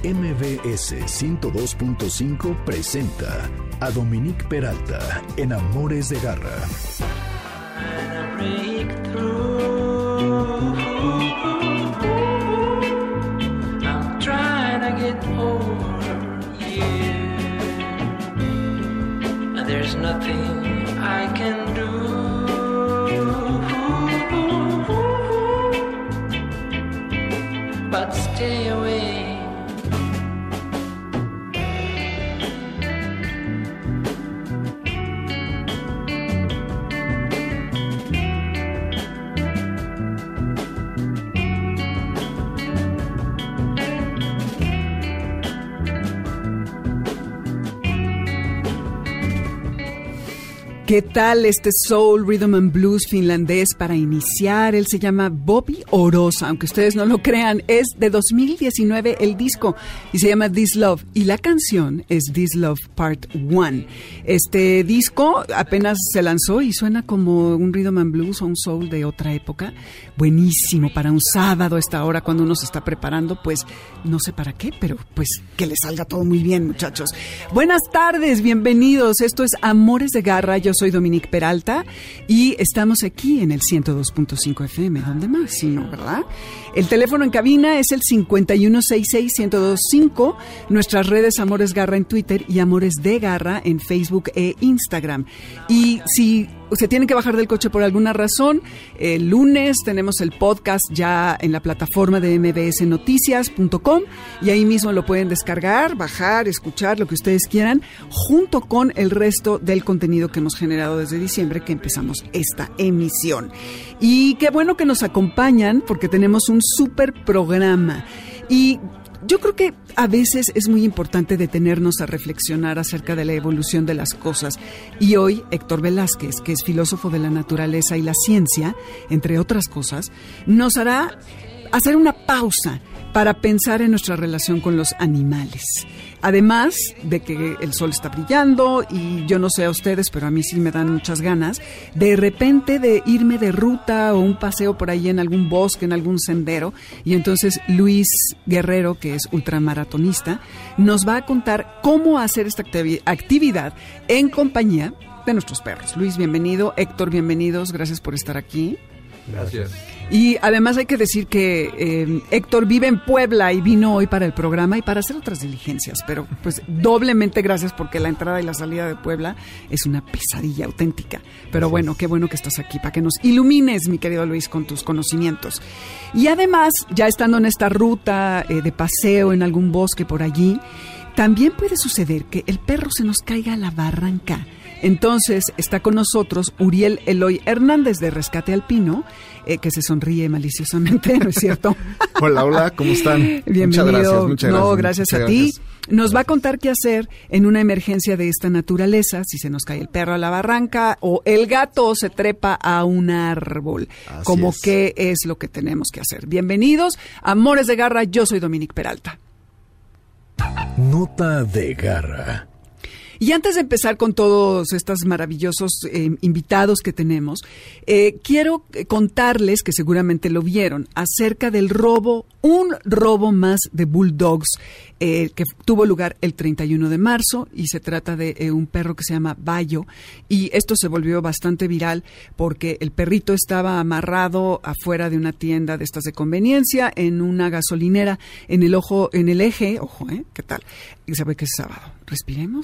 MBS 102.5 presenta a Dominique Peralta en Amores de Garra. I'm trying to get over you. There's nothing I can do but stay away. ¿Qué tal este soul, rhythm and blues finlandés para iniciar? Él se llama Bobby Orosa, aunque ustedes no lo crean, es de 2019 el disco y se llama This Love y la canción es This Love Part 1. Este disco apenas se lanzó y suena como un rhythm and blues o un soul de otra época. Buenísimo para un sábado a esta hora cuando uno se está preparando, pues no sé para qué, pero pues que le salga todo muy bien, muchachos. Buenas tardes, bienvenidos. Esto es Amores de Garra. Yo soy Dominique Peralta y estamos aquí en el 102.5 FM. ¿Dónde más? Sí, no, ¿verdad? El teléfono en cabina es el 5166-1025. Nuestras redes Amores Garra en Twitter y Amores de Garra en Facebook e Instagram. Y si se tienen que bajar del coche por alguna razón, el lunes tenemos el podcast ya en la plataforma de mbsnoticias.com y ahí mismo lo pueden descargar, bajar, escuchar, lo que ustedes quieran, junto con el resto del contenido que hemos generado desde diciembre que empezamos esta emisión. Y qué bueno que nos acompañan porque tenemos un súper programa. Y yo creo que a veces es muy importante detenernos a reflexionar acerca de la evolución de las cosas. Y hoy Héctor Velázquez, que es filósofo de la naturaleza y la ciencia, entre otras cosas, nos hará hacer una pausa para pensar en nuestra relación con los animales. Además de que el sol está brillando y yo no sé a ustedes, pero a mí sí me dan muchas ganas de repente de irme de ruta o un paseo por ahí en algún bosque, en algún sendero. Y entonces Luis Guerrero, que es ultramaratonista, nos va a contar cómo hacer esta actividad en compañía de nuestros perros. Luis, bienvenido. Héctor, bienvenidos. Gracias por estar aquí. Gracias. Y además hay que decir que Héctor vive en Puebla y vino hoy para el programa y para hacer otras diligencias, pero pues doblemente gracias porque la entrada y la salida de Puebla es una pesadilla auténtica. Pero bueno, qué bueno que estás aquí para que nos ilumines, mi querido Luis, con tus conocimientos. Y además, ya estando en esta ruta de paseo en algún bosque por allí, también puede suceder que el perro se nos caiga a la barranca. Entonces está con nosotros Uriel Eloy Hernández de Rescate Alpino, que se sonríe maliciosamente, ¿no es cierto? Hola, hola, ¿cómo están? Bienvenido. Muchas gracias. No, gracias a ti. Nos va a contar qué hacer en una emergencia de esta naturaleza, si se nos cae el perro a la barranca o el gato se trepa a un árbol. Así como es. qué es lo que tenemos que hacer. Bienvenidos, Amores de Garra, yo soy Dominique Peralta. Nota de Garra. Y antes de empezar con todos estos maravillosos invitados que tenemos, quiero contarles, que seguramente lo vieron, acerca del robo, un robo más de bulldogs que tuvo lugar el 31 de marzo y se trata de un perro que se llama Bayo y esto se volvió bastante viral porque el perrito estaba amarrado afuera de una tienda de estas de conveniencia en una gasolinera en el eje, ¿qué tal? Y sabe que es sábado. Respiremos.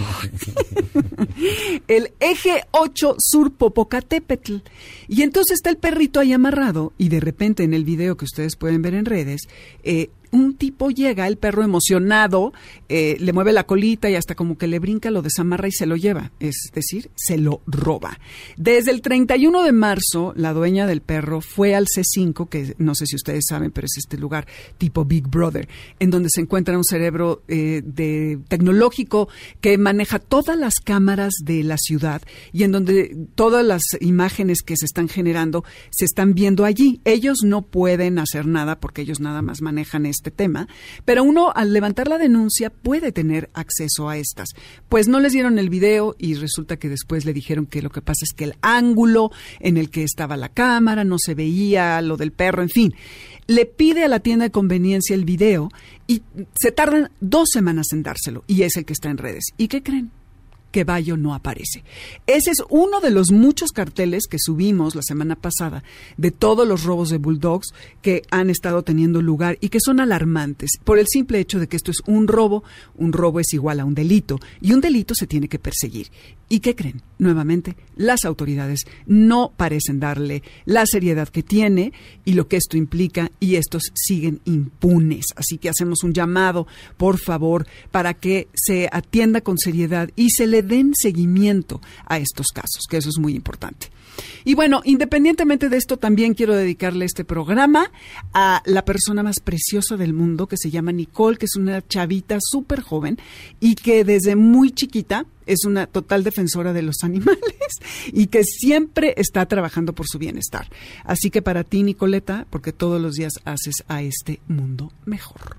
El eje 8 Sur Popocatépetl. Y entonces está el perrito ahí amarrado y de repente en el video que ustedes pueden ver en redes, un tipo llega, el perro emocionado, le mueve la colita y hasta como que le brinca, lo desamarra y se lo lleva. Es decir, se lo roba. Desde el 31 de marzo, la dueña del perro fue al C5, que no sé si ustedes saben, pero es este lugar tipo Big Brother, en donde se encuentra un cerebro tecnológico que maneja todas las cámaras de la ciudad y en donde todas las imágenes que se están generando se están viendo allí. Ellos no pueden hacer nada porque ellos nada más manejan este tema, pero uno al levantar la denuncia puede tener acceso a estas. Pues no les dieron el video y resulta que después le dijeron que lo que pasa es que el ángulo en el que estaba la cámara no se veía lo del perro, en fin. le pide a la tienda de conveniencia el video y se tardan 2 semanas en dárselo, y es el que está en redes. ¿Y qué creen? Que Bayo no aparece. Ese es uno de los muchos carteles que subimos la semana pasada de todos los robos de bulldogs que han estado teniendo lugar y que son alarmantes por el simple hecho de que esto es un robo es igual a un delito, y un delito se tiene que perseguir. ¿Y qué creen? Nuevamente, las autoridades no parecen darle la seriedad que tiene y lo que esto implica, y estos siguen impunes. Así que hacemos un llamado, por favor, para que se atienda con seriedad y se le den seguimiento a estos casos, que eso es muy importante. Y bueno, independientemente de esto, también quiero dedicarle este programa a la persona más preciosa del mundo, que se llama Nicole, que es una chavita súper joven y que desde muy chiquita es una total defensora de los animales y que siempre está trabajando por su bienestar. Así que para ti, Nicoleta, porque todos los días haces a este mundo mejor.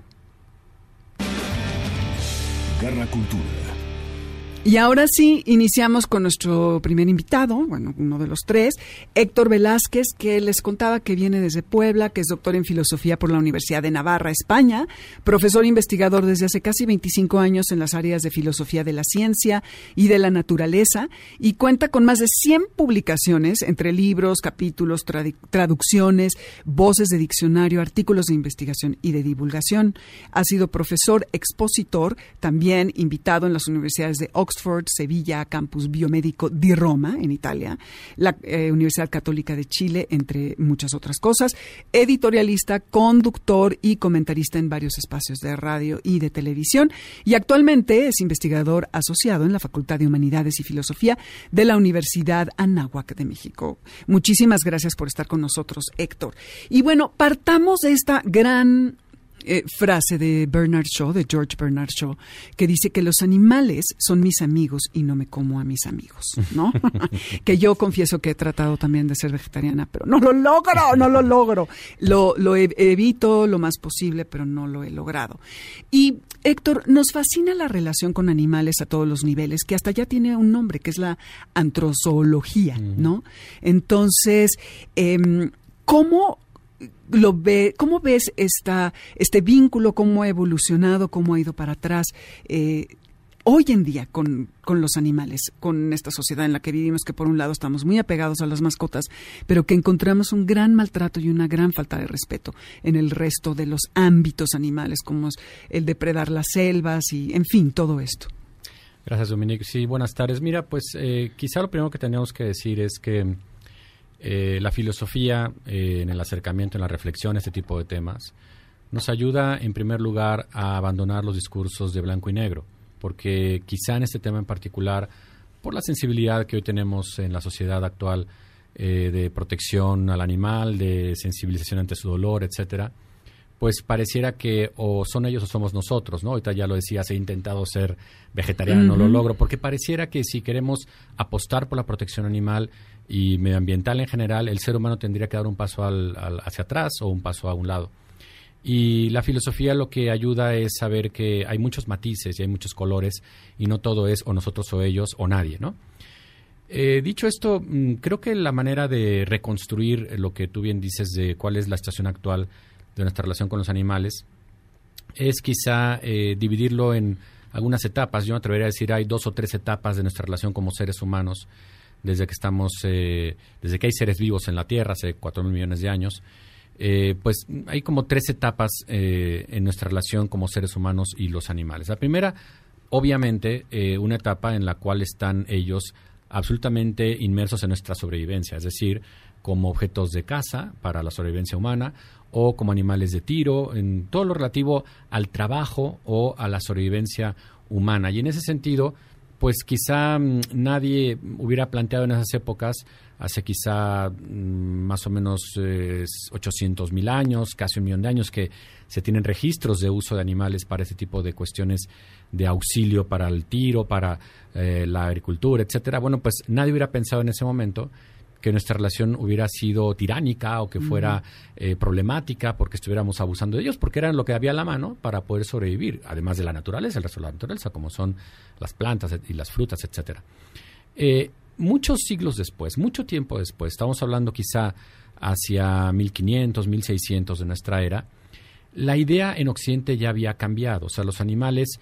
Garra Cultura. Y ahora sí, iniciamos con nuestro primer invitado, bueno, uno de los 3, Héctor Velázquez, que les contaba que viene desde Puebla, que es doctor en filosofía por la Universidad de Navarra, España, profesor investigador desde hace casi 25 años en las áreas de filosofía de la ciencia y de la naturaleza, y cuenta con más de 100 publicaciones, entre libros, capítulos, traducciones, voces de diccionario, artículos de investigación y de divulgación. Ha sido profesor, expositor, también invitado en las universidades de Oxford, Sevilla, Campus Biomédico di Roma, en Italia, la Universidad Católica de Chile, entre muchas otras cosas, editorialista, conductor y comentarista en varios espacios de radio y de televisión, y actualmente es investigador asociado en la Facultad de Humanidades y Filosofía de la Universidad Anáhuac de México. Muchísimas gracias por estar con nosotros, Héctor. Y bueno, partamos de esta gran frase de Bernard Shaw, de George Bernard Shaw, que dice que los animales son mis amigos y no me como a mis amigos, ¿no? Que yo confieso que he tratado también de ser vegetariana, pero no lo logro. Lo evito lo más posible, pero no lo he logrado. Y Héctor, nos fascina la relación con animales a todos los niveles, que hasta ya tiene un nombre, que es la antrozoología, ¿no? Entonces, ¿cómo ves este vínculo, cómo ha evolucionado, cómo ha ido para atrás hoy en día con los animales, con esta sociedad en la que vivimos, que por un lado estamos muy apegados a las mascotas, pero que encontramos un gran maltrato y una gran falta de respeto en el resto de los ámbitos animales, como es el depredar las selvas y, en fin, todo esto? Gracias, Dominique. Sí, buenas tardes. Mira, pues quizá lo primero que tenemos que decir es que la filosofía, en el acercamiento, en la reflexión, este tipo de temas, nos ayuda en primer lugar a abandonar los discursos de blanco y negro, porque quizá en este tema en particular, por la sensibilidad que hoy tenemos en la sociedad actual de protección al animal, de sensibilización ante su dolor, etcétera, pues pareciera que o son ellos o somos nosotros, ¿no? Ahorita ya lo decías, he intentado ser vegetariano, no lo logro, porque pareciera que si queremos apostar por la protección animal y medioambiental en general, el ser humano tendría que dar un paso hacia atrás o un paso a un lado. Y la filosofía lo que ayuda es saber que hay muchos matices y hay muchos colores y no todo es o nosotros o ellos o nadie, ¿no? Dicho esto, creo que la manera de reconstruir lo que tú bien dices de cuál es la situación actual de nuestra relación con los animales es quizá dividirlo en algunas etapas. Yo me atrevería a decir hay 2 o 3 etapas de nuestra relación como seres humanos desde que hay seres vivos en la Tierra hace 4,000 millones de años. Pues hay como 3 etapas en nuestra relación como seres humanos y los animales. La primera, obviamente, una etapa en la cual están ellos absolutamente inmersos en nuestra sobrevivencia, es decir, como objetos de caza para la sobrevivencia humana o como animales de tiro, en todo lo relativo al trabajo o a la sobrevivencia humana. Y en ese sentido, pues quizá nadie hubiera planteado en esas épocas, hace quizá más o menos 800,000 años, casi 1,000,000 de años, que se tienen registros de uso de animales para ese tipo de cuestiones de auxilio para el tiro, para la agricultura, etcétera. Bueno, pues nadie hubiera pensado en ese momento que nuestra relación hubiera sido tiránica o que fuera problemática porque estuviéramos abusando de ellos, porque eran lo que había a la mano para poder sobrevivir, además de la naturaleza, el resto de la naturaleza, como son las plantas y las frutas, etcétera. Muchos siglos después, mucho tiempo después, estamos hablando quizá hacia 1500, 1600 de nuestra era, la idea en Occidente ya había cambiado. O sea, los animales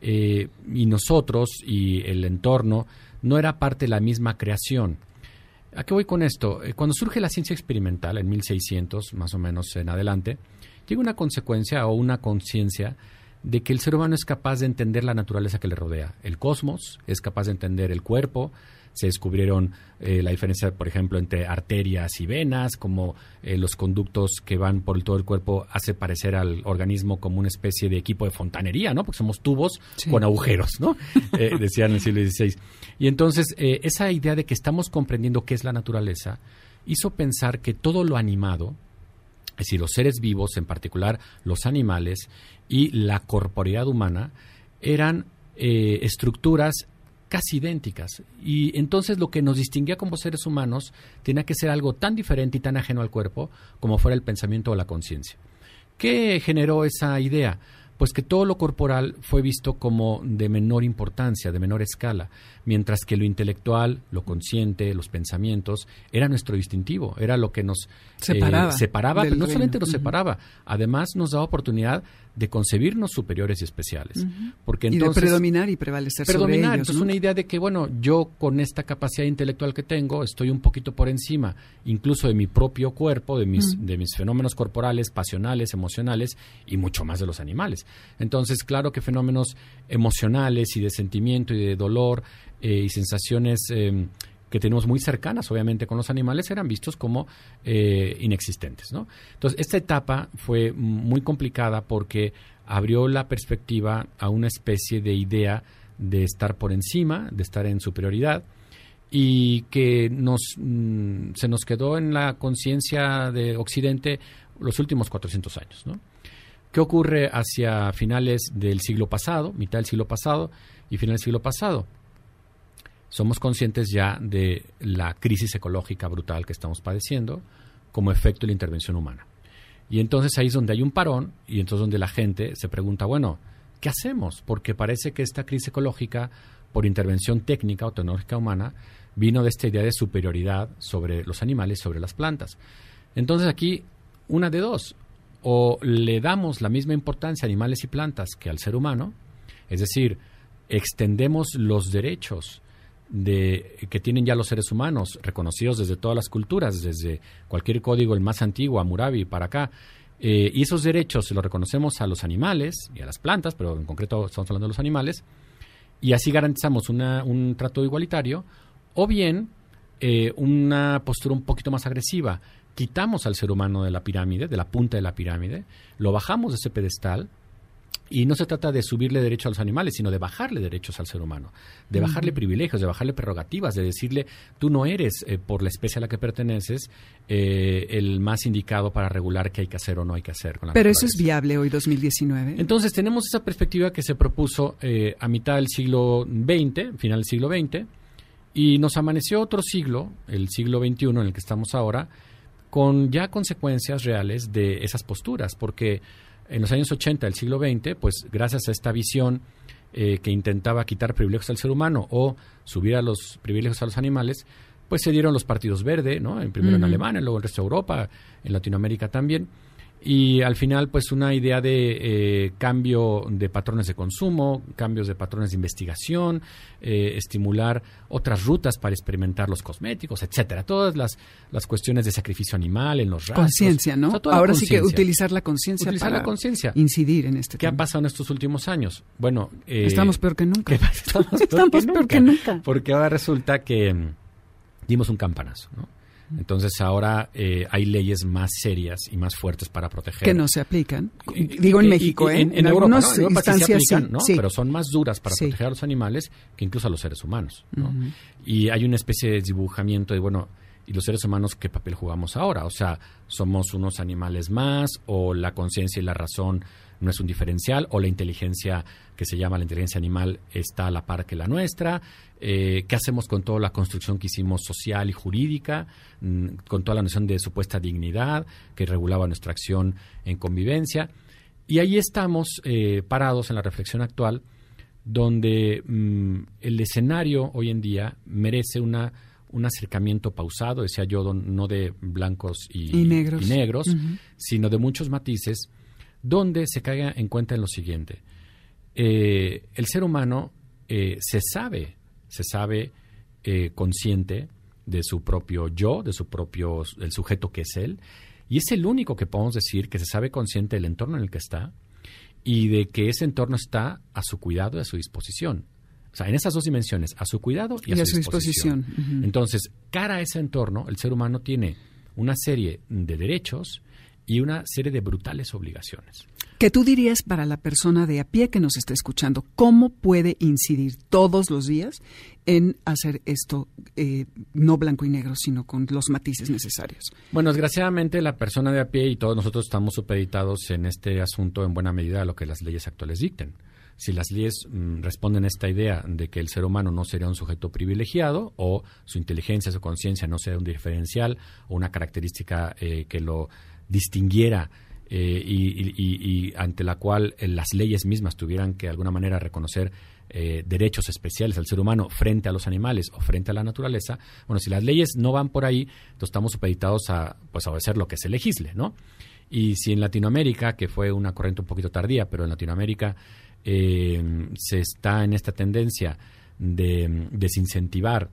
y nosotros y el entorno no era parte de la misma creación. ¿A qué voy con esto? Cuando surge la ciencia experimental, en 1600, más o menos en adelante, llega una consecuencia o una conciencia de que el ser humano es capaz de entender la naturaleza que le rodea. El cosmos, es capaz de entender el cuerpo. Se descubrieron la diferencia, por ejemplo, entre arterias y venas, como los conductos que van por todo el cuerpo hace parecer al organismo como una especie de equipo de fontanería, ¿no? Porque somos tubos con agujeros, ¿no? Decían en el siglo XVI. Y entonces, esa idea de que estamos comprendiendo qué es la naturaleza hizo pensar que todo lo animado, es decir, los seres vivos, en particular los animales y la corporeidad humana, eran estructuras casi idénticas. Y entonces lo que nos distinguía como seres humanos tenía que ser algo tan diferente y tan ajeno al cuerpo como fuera el pensamiento o la conciencia. ¿Qué generó esa idea? Pues que todo lo corporal fue visto como de menor importancia, de menor escala, mientras que lo intelectual, lo consciente, los pensamientos, era nuestro distintivo, era lo que nos separaba, pero no solamente nos separaba, además nos daba oportunidad de concebirnos superiores y especiales. Porque entonces, y de predominar y prevalecer sobre ellos. Entonces, una idea de que, bueno, yo con esta capacidad intelectual que tengo, estoy un poquito por encima, incluso de mi propio cuerpo, de mis fenómenos corporales, pasionales, emocionales, y mucho más de los animales. Entonces, claro que fenómenos emocionales y de sentimiento y de dolor y sensaciones que tenemos muy cercanas, obviamente, con los animales, eran vistos como inexistentes, ¿no? Entonces, esta etapa fue muy complicada porque abrió la perspectiva a una especie de idea de estar por encima, de estar en superioridad, y que se nos quedó en la conciencia de Occidente los últimos 400 años, ¿no? ¿Qué ocurre hacia finales del siglo pasado, mitad del siglo pasado y final del siglo pasado? Somos conscientes ya de la crisis ecológica brutal que estamos padeciendo como efecto de la intervención humana. Y entonces ahí es donde hay un parón y entonces donde la gente se pregunta, bueno, ¿qué hacemos? Porque parece que esta crisis ecológica, por intervención técnica o tecnológica humana, vino de esta idea de superioridad sobre los animales, sobre las plantas. Entonces aquí, una de dos, o le damos la misma importancia a animales y plantas que al ser humano, es decir, extendemos los derechos que tienen ya los seres humanos, reconocidos desde todas las culturas, desde cualquier código, el más antiguo, Hammurabi, para acá, y esos derechos se los reconocemos a los animales y a las plantas, pero en concreto estamos hablando de los animales, y así garantizamos un trato igualitario, o bien una postura un poquito más agresiva. Quitamos al ser humano de la pirámide, de la punta de la pirámide, lo bajamos de ese pedestal. Y no se trata de subirle derechos a los animales, sino de bajarle derechos al ser humano, de bajarle privilegios, de bajarle prerrogativas, de decirle, tú no eres, por la especie a la que perteneces, el más indicado para regular qué hay que hacer o no hay que hacer con la Pero naturaleza. eso es viable hoy, 2019. Entonces, tenemos esa perspectiva que se propuso a mitad del siglo XX, final del siglo XX, y nos amaneció otro siglo, el siglo XXI en el que estamos ahora, con ya consecuencias reales de esas posturas, porque en los años 80 del siglo XX, pues gracias a esta visión que intentaba quitar privilegios al ser humano o subir a los privilegios a los animales, pues se dieron los partidos verde, ¿no? Primero en Alemania, luego en el resto de Europa, en Latinoamérica también. Y al final, pues una idea de cambio de patrones de consumo, cambios de patrones de investigación, estimular otras rutas para experimentar los cosméticos, etcétera. Todas las cuestiones de sacrificio animal en los rastros. Conciencia, ¿no? O sea, ahora sí que utilizar la conciencia para incidir en este ¿Qué tema. ha pasado en estos últimos años? Bueno, estamos peor que nunca. Estamos peor que nunca. Porque ahora resulta que dimos un campanazo, ¿no? Entonces ahora hay leyes más serias y más fuertes para proteger. Que no se aplican. Digo en México, en Europa, algunas ¿no? En Europa instancias sí se aplican, sí, ¿no? sí. Pero son más duras para proteger a los animales que incluso a los seres humanos, ¿no? Y hay una especie de dibujamiento de, bueno, ¿y los seres humanos qué papel jugamos ahora? O sea, ¿somos unos animales más o la conciencia y la razón no es un diferencial o la inteligencia que se llama la inteligencia animal está a la par que la nuestra? ¿Qué hacemos con toda la construcción que hicimos social y jurídica, con toda la noción de supuesta dignidad que regulaba nuestra acción en convivencia? Y ahí estamos parados en la reflexión actual, donde el escenario hoy en día merece una un acercamiento pausado, decía yo, no de blancos y negros, sino de muchos matices, donde se caiga en cuenta en lo siguiente. El ser humano se sabe consciente de su propio yo, el sujeto que es él, y es el único que podemos decir que se sabe consciente del entorno en el que está y de que ese entorno está a su cuidado y a su disposición. O sea, en esas dos dimensiones, a su cuidado y a su disposición. Entonces, cara a ese entorno, el ser humano tiene una serie de derechos y una serie de brutales obligaciones. ¿Qué tú dirías para la persona de a pie que nos está escuchando? ¿Cómo puede incidir todos los días en hacer esto no blanco y negro, sino con los matices necesarios? Bueno, desgraciadamente la persona de a pie y todos nosotros estamos supeditados en este asunto en buena medida a lo que las leyes actuales dicten. Si las leyes responden a esta idea de que el ser humano no sería un sujeto privilegiado o su inteligencia, su conciencia no sea un diferencial o una característica que lo distinguiera y ante la cual las leyes mismas tuvieran que de alguna manera reconocer derechos especiales al ser humano frente a los animales o frente a la naturaleza, bueno, si las leyes no van por ahí, entonces estamos supeditados a obedecer lo que se legisle, ¿no? Y si en Latinoamérica, que fue una corriente un poquito tardía, pero en Latinoamérica se está en esta tendencia de desincentivar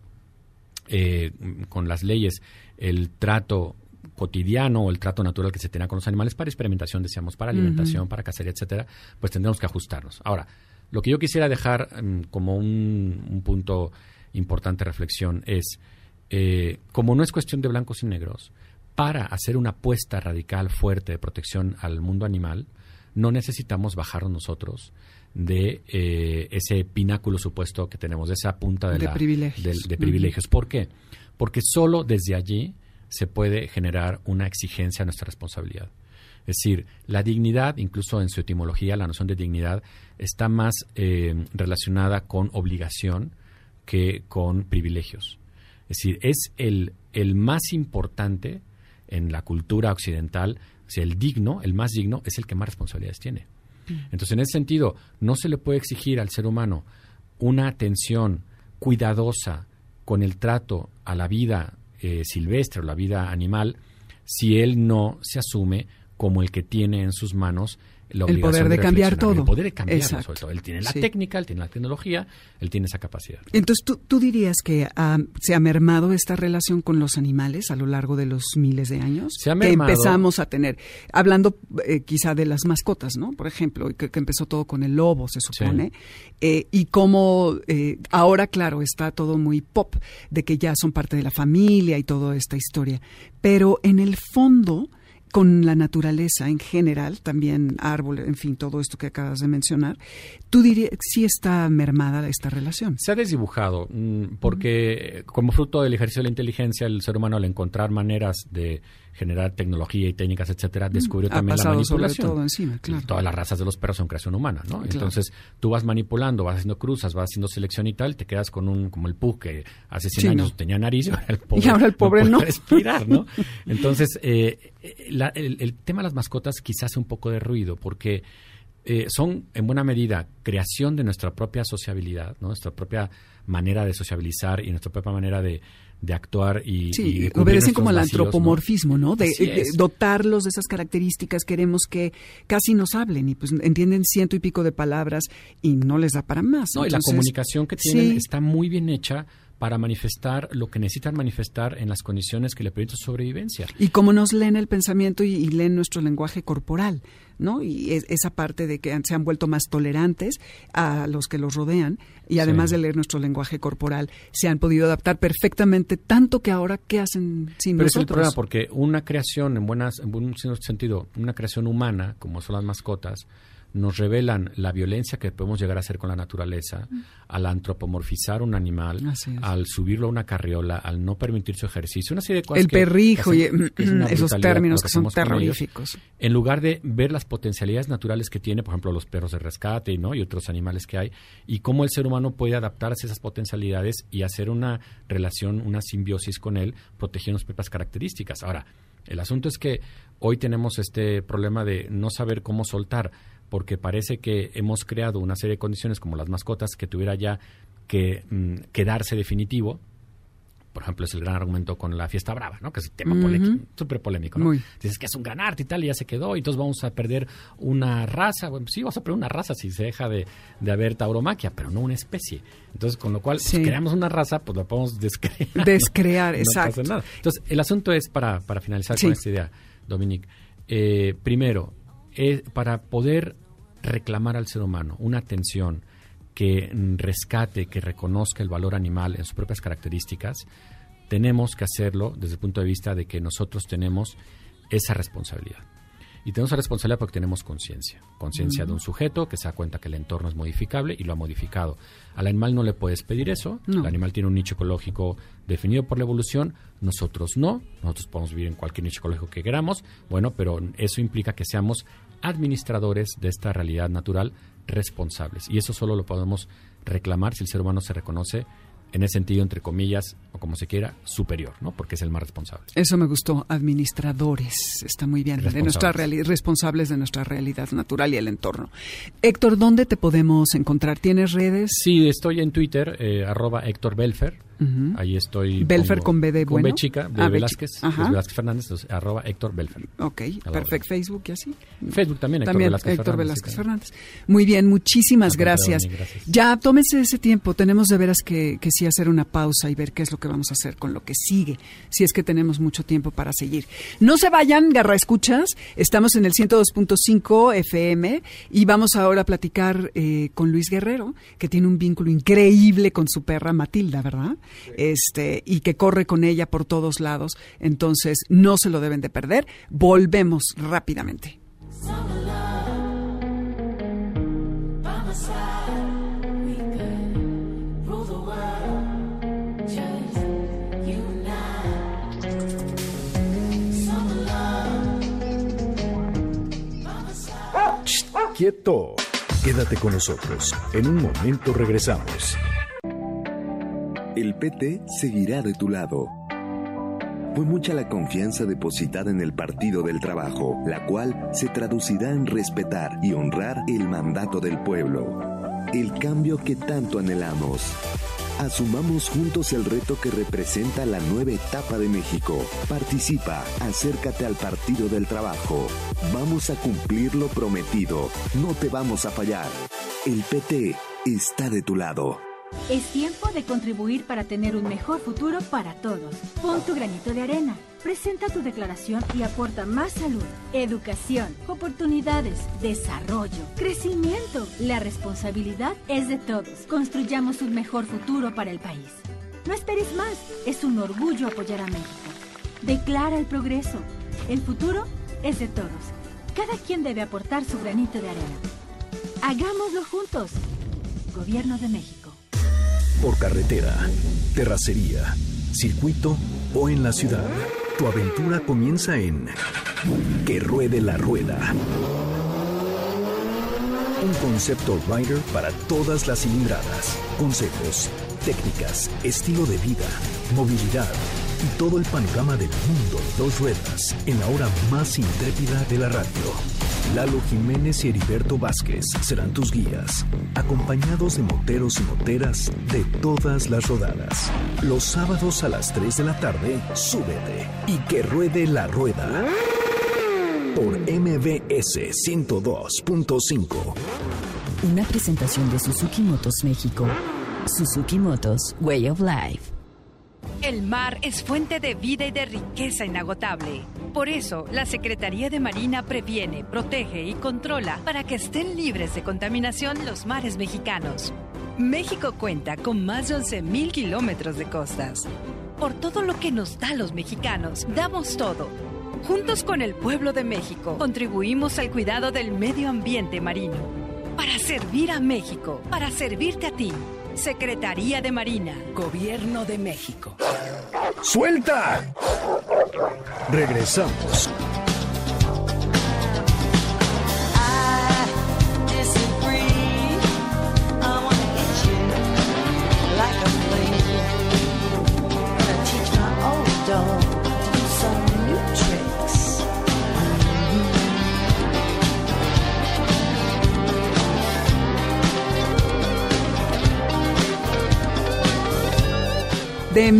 con las leyes el trato cotidiano o el trato natural que se tenga con los animales para experimentación, decíamos, para alimentación, para cacería, etcétera, pues tendremos que ajustarnos. Ahora, lo que yo quisiera dejar como un punto importante de reflexión es, como no es cuestión de blancos y negros, para hacer una apuesta radical, fuerte de protección al mundo animal, no necesitamos bajarnos nosotros de ese pináculo supuesto que tenemos, de esa punta de privilegios. ¿Por qué? Porque solo desde allí se puede generar una exigencia a nuestra responsabilidad. Es decir, la dignidad, incluso en su etimología, la noción de dignidad está más relacionada con obligación que con privilegios. Es decir, es el más importante en la cultura occidental, o sea, el más digno es el que más responsabilidades tiene. Entonces, en ese sentido, no se le puede exigir al ser humano una atención cuidadosa con el trato a la vida silvestre o la vida animal si él no se asume como el que tiene en sus manos la obligación el poder de cambiar todo. El poder de cambiarlo, sobre todo. Él tiene la técnica, él tiene la tecnología, él tiene esa capacidad. Entonces, ¿tú dirías que se ha mermado esta relación con los animales a lo largo de los miles de años? Se ha mermado. Que empezamos a tener, hablando quizá de las mascotas, ¿no? Por ejemplo, que empezó todo con el lobo, se supone, y cómo ahora, claro, está todo muy pop, de que ya son parte de la familia y toda esta historia. Pero en el fondo, con la naturaleza en general, también árboles, en fin, todo esto que acabas de mencionar, ¿tú dirías sí está mermada esta relación? Se ha desdibujado, porque como fruto del ejercicio de la inteligencia, el ser humano al encontrar maneras de generar tecnología y técnicas, etcétera, descubrió también la manipulación. Sobre todo encima, claro. Todas las razas de los perros son creación humana, ¿no? Claro. Entonces, tú vas manipulando, vas haciendo cruzas, vas haciendo selección y tal, te quedas con como el pug que hace 100 años tenía nariz y ahora el pobre no puede respirar, ¿no? Entonces, el tema de las mascotas quizás hace un poco de ruido porque son en buena medida creación de nuestra propia sociabilidad, ¿no? Nuestra propia manera de sociabilizar y nuestra propia manera de actuar y de obedecen como al vacíos, antropomorfismo, ¿no? De dotarlos de esas características, queremos que casi nos hablen y pues entienden 100 y pico de palabras y no les da para más. No, entonces, y la comunicación que tienen está muy bien hecha para manifestar lo que necesitan manifestar en las condiciones que le permiten su sobrevivencia. Y cómo nos leen el pensamiento y leen nuestro lenguaje corporal, ¿no? Y esa parte de que se han vuelto más tolerantes a los que los rodean y además de leer nuestro lenguaje corporal, se han podido adaptar perfectamente, tanto que ahora, ¿qué hacen sin nosotros? Pero es el problema, porque una creación, en un sentido, una creación humana, como son las mascotas, nos revelan la violencia que podemos llegar a hacer con la naturaleza al antropomorfizar un animal, al subirlo a una carriola, al no permitir su ejercicio, una serie de cosas. El perrijo y esos términos que son terroríficos. En lugar de ver las potencialidades naturales que tiene, por ejemplo, los perros de rescate, ¿no? Y otros animales que hay, y cómo el ser humano puede adaptarse a esas potencialidades y hacer una relación, una simbiosis con él, protegiendo sus propias características. Ahora, el asunto es que hoy tenemos este problema de no saber cómo soltar, porque parece que hemos creado una serie de condiciones como las mascotas que tuviera ya que quedarse definitivo, por ejemplo, es el gran argumento con la Fiesta Brava, ¿no? Que es un tema súper polémico, ¿no? Muy. Dices que es un gran arte y tal, y ya se quedó, y entonces vamos a perder una raza. Bueno, sí, vamos a perder una raza si se deja de haber tauromaquia, pero no una especie. Entonces, con lo cual, si creamos una raza, pues la podemos descrear. Descrear, no exacto. pasa nada. Entonces, el asunto es, para finalizar con esta idea, Dominique, primero, para poder reclamar al ser humano una atención que rescate, que reconozca el valor animal en sus propias características, tenemos que hacerlo desde el punto de vista de que nosotros tenemos esa responsabilidad. Y tenemos esa responsabilidad porque tenemos conciencia. Conciencia de un sujeto que se da cuenta que el entorno es modificable y lo ha modificado. Al animal no le puedes pedir eso. No. El animal tiene un nicho ecológico definido por la evolución. Nosotros no. Nosotros podemos vivir en cualquier nicho ecológico que queramos. Bueno, pero eso implica que seamos administradores de esta realidad natural responsables. Y eso solo lo podemos reclamar si el ser humano se reconoce en ese sentido, entre comillas, o como se quiera, superior, ¿no? Porque es el más responsable. Eso me gustó, administradores, está muy bien, de nuestra responsables de nuestra realidad natural y el entorno. Héctor, ¿dónde te podemos encontrar? ¿Tienes redes? Sí, estoy en Twitter, @Héctor Belfer. Ahí estoy. Belfer con B de bueno. Con B chica, de Velázquez, es Velázquez Fernández, entonces, @Héctor Belfer. Ok, perfecto. Facebook y así. Facebook también, Héctor Velázquez Fernández. Muy bien, muchísimas gracias. Ya, tómense ese tiempo, tenemos de veras que sí hacer una pausa y ver qué es lo que vamos a hacer con lo que sigue, si es que tenemos mucho tiempo para seguir. No se vayan, Garra Escuchas, estamos en el 102.5 FM y vamos ahora a platicar con Luis Guerrero, que tiene un vínculo increíble con su perra Matilda, ¿verdad? Y que corre con ella por todos lados, entonces no se lo deben de perder. Volvemos rápidamente. Quieto. Quédate con nosotros. En un momento regresamos. El PT seguirá de tu lado. Fue mucha la confianza depositada en el Partido del Trabajo, la cual se traducirá en respetar y honrar el mandato del pueblo. El cambio que tanto anhelamos. Asumamos juntos el reto que representa la nueva etapa de México. Participa, acércate al Partido del Trabajo. Vamos a cumplir lo prometido. No te vamos a fallar. El PT está de tu lado. Es tiempo de contribuir para tener un mejor futuro para todos. Pon tu granito de arena. Presenta tu declaración y aporta más salud, educación, oportunidades, desarrollo, crecimiento. La responsabilidad es de todos. Construyamos un mejor futuro para el país. No esperes más. Es un orgullo apoyar a México. Declara el progreso. El futuro es de todos. Cada quien debe aportar su granito de arena. Hagámoslo juntos. Gobierno de México. Por carretera, terracería, circuito o en la ciudad, tu aventura comienza en Que Ruede la Rueda. Un concepto rider para todas las cilindradas. Consejos, técnicas, estilo de vida, movilidad y todo el panorama del mundo de dos ruedas en la hora más intrépida de la radio. Lalo Jiménez y Heriberto Vázquez serán tus guías, acompañados de moteros y moteras de todas las rodadas. Los sábados a las 3 de la tarde, súbete y que ruede la rueda. Por MBS 102.5. Una presentación de Suzuki Motos México. Suzuki Motos, Way of Life. El mar es fuente de vida y de riqueza inagotable. Por eso, la Secretaría de Marina previene, protege y controla para que estén libres de contaminación los mares mexicanos. México cuenta con más de 11,000 kilómetros de costas. Por todo lo que nos da los mexicanos, damos todo. Juntos con el pueblo de México, contribuimos al cuidado del medio ambiente marino. Para servir a México, para servirte a ti. Secretaría de Marina. Gobierno de México. ¡Suelta! Regresamos. de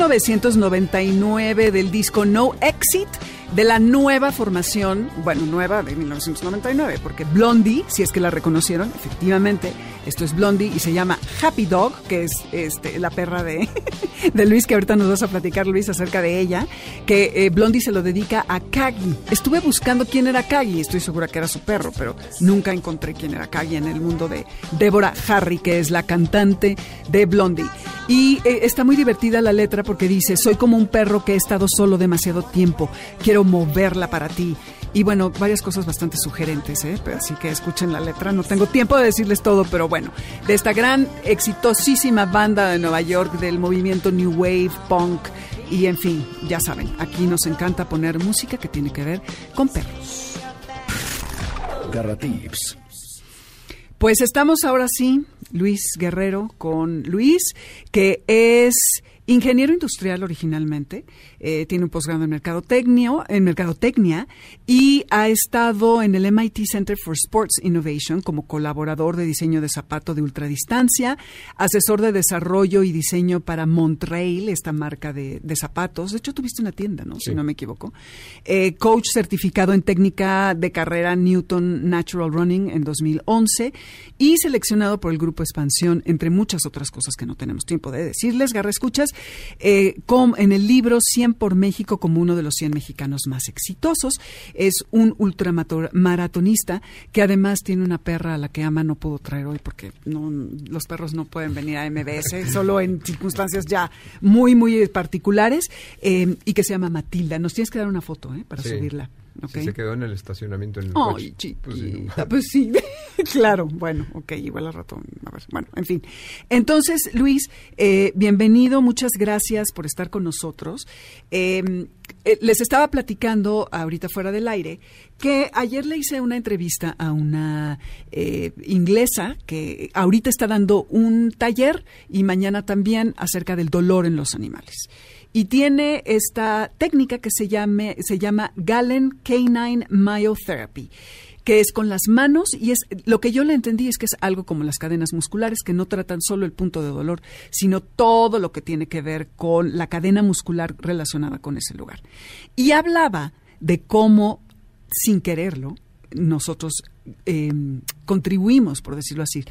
1999 del disco No Exit, de la nueva formación, bueno, nueva de 1999, porque Blondie, si es que la reconocieron, efectivamente, esto es Blondie y se llama Happy Dog, que es la perra de Luis, que ahorita nos vas a platicar, Luis, acerca de ella, que Blondie se lo dedica a Caggy. Estuve buscando quién era Caggy, estoy segura que era su perro, pero nunca encontré quién era Caggy en el mundo de Deborah Harry, que es la cantante de Blondie. Y está muy divertida la letra porque dice: soy como un perro que he estado solo demasiado tiempo, quiero moverla para ti. Y bueno, varias cosas bastante sugerentes, pero así que escuchen la letra. No tengo tiempo de decirles todo, pero bueno, de esta gran, exitosísima banda de Nueva York del movimiento New Wave, Punk, y en fin, ya saben, aquí nos encanta poner música que tiene que ver con perros. Garra Tips. Pues estamos ahora sí, Luis Guerrero, con Luis, que es ingeniero industrial originalmente, tiene un posgrado en mercadotecnia y ha estado en el MIT Center for Sports Innovation como colaborador de diseño de zapato de ultradistancia, asesor de desarrollo y diseño para Montrail, esta marca de zapatos. De hecho, tuviste una tienda, ¿no? Sí. Si no me equivoco. Coach certificado en técnica de carrera Newton Natural Running en 2011 y seleccionado por el Grupo Expansión, entre muchas otras cosas que no tenemos tiempo de decirles. Garra escuchas, en el libro 100 por México como uno de los 100 mexicanos más exitosos. Es un ultramaratonista que además tiene una perra a la que ama. No puedo traer hoy porque los perros no pueden venir a MBS, solo en circunstancias ya muy, muy particulares, y que se llama Matilda. Nos tienes que dar una foto para subirla. Okay. Sí, se quedó en el estacionamiento en el coche. Chiquita, pues sí, claro, bueno, ok, igual al rato, a ver, bueno, en fin. Entonces, Luis, bienvenido, muchas gracias por estar con nosotros. Les estaba platicando ahorita fuera del aire que ayer le hice una entrevista a una inglesa que ahorita está dando un taller y mañana también acerca del dolor en los animales. Y tiene esta técnica que se llama Galen Canine Myotherapy, que es con las manos, y es lo que yo le entendí es que es algo como las cadenas musculares, que no tratan solo el punto de dolor, sino todo lo que tiene que ver con la cadena muscular relacionada con ese lugar. Y hablaba de cómo, sin quererlo, nosotros contribuimos, por decirlo así,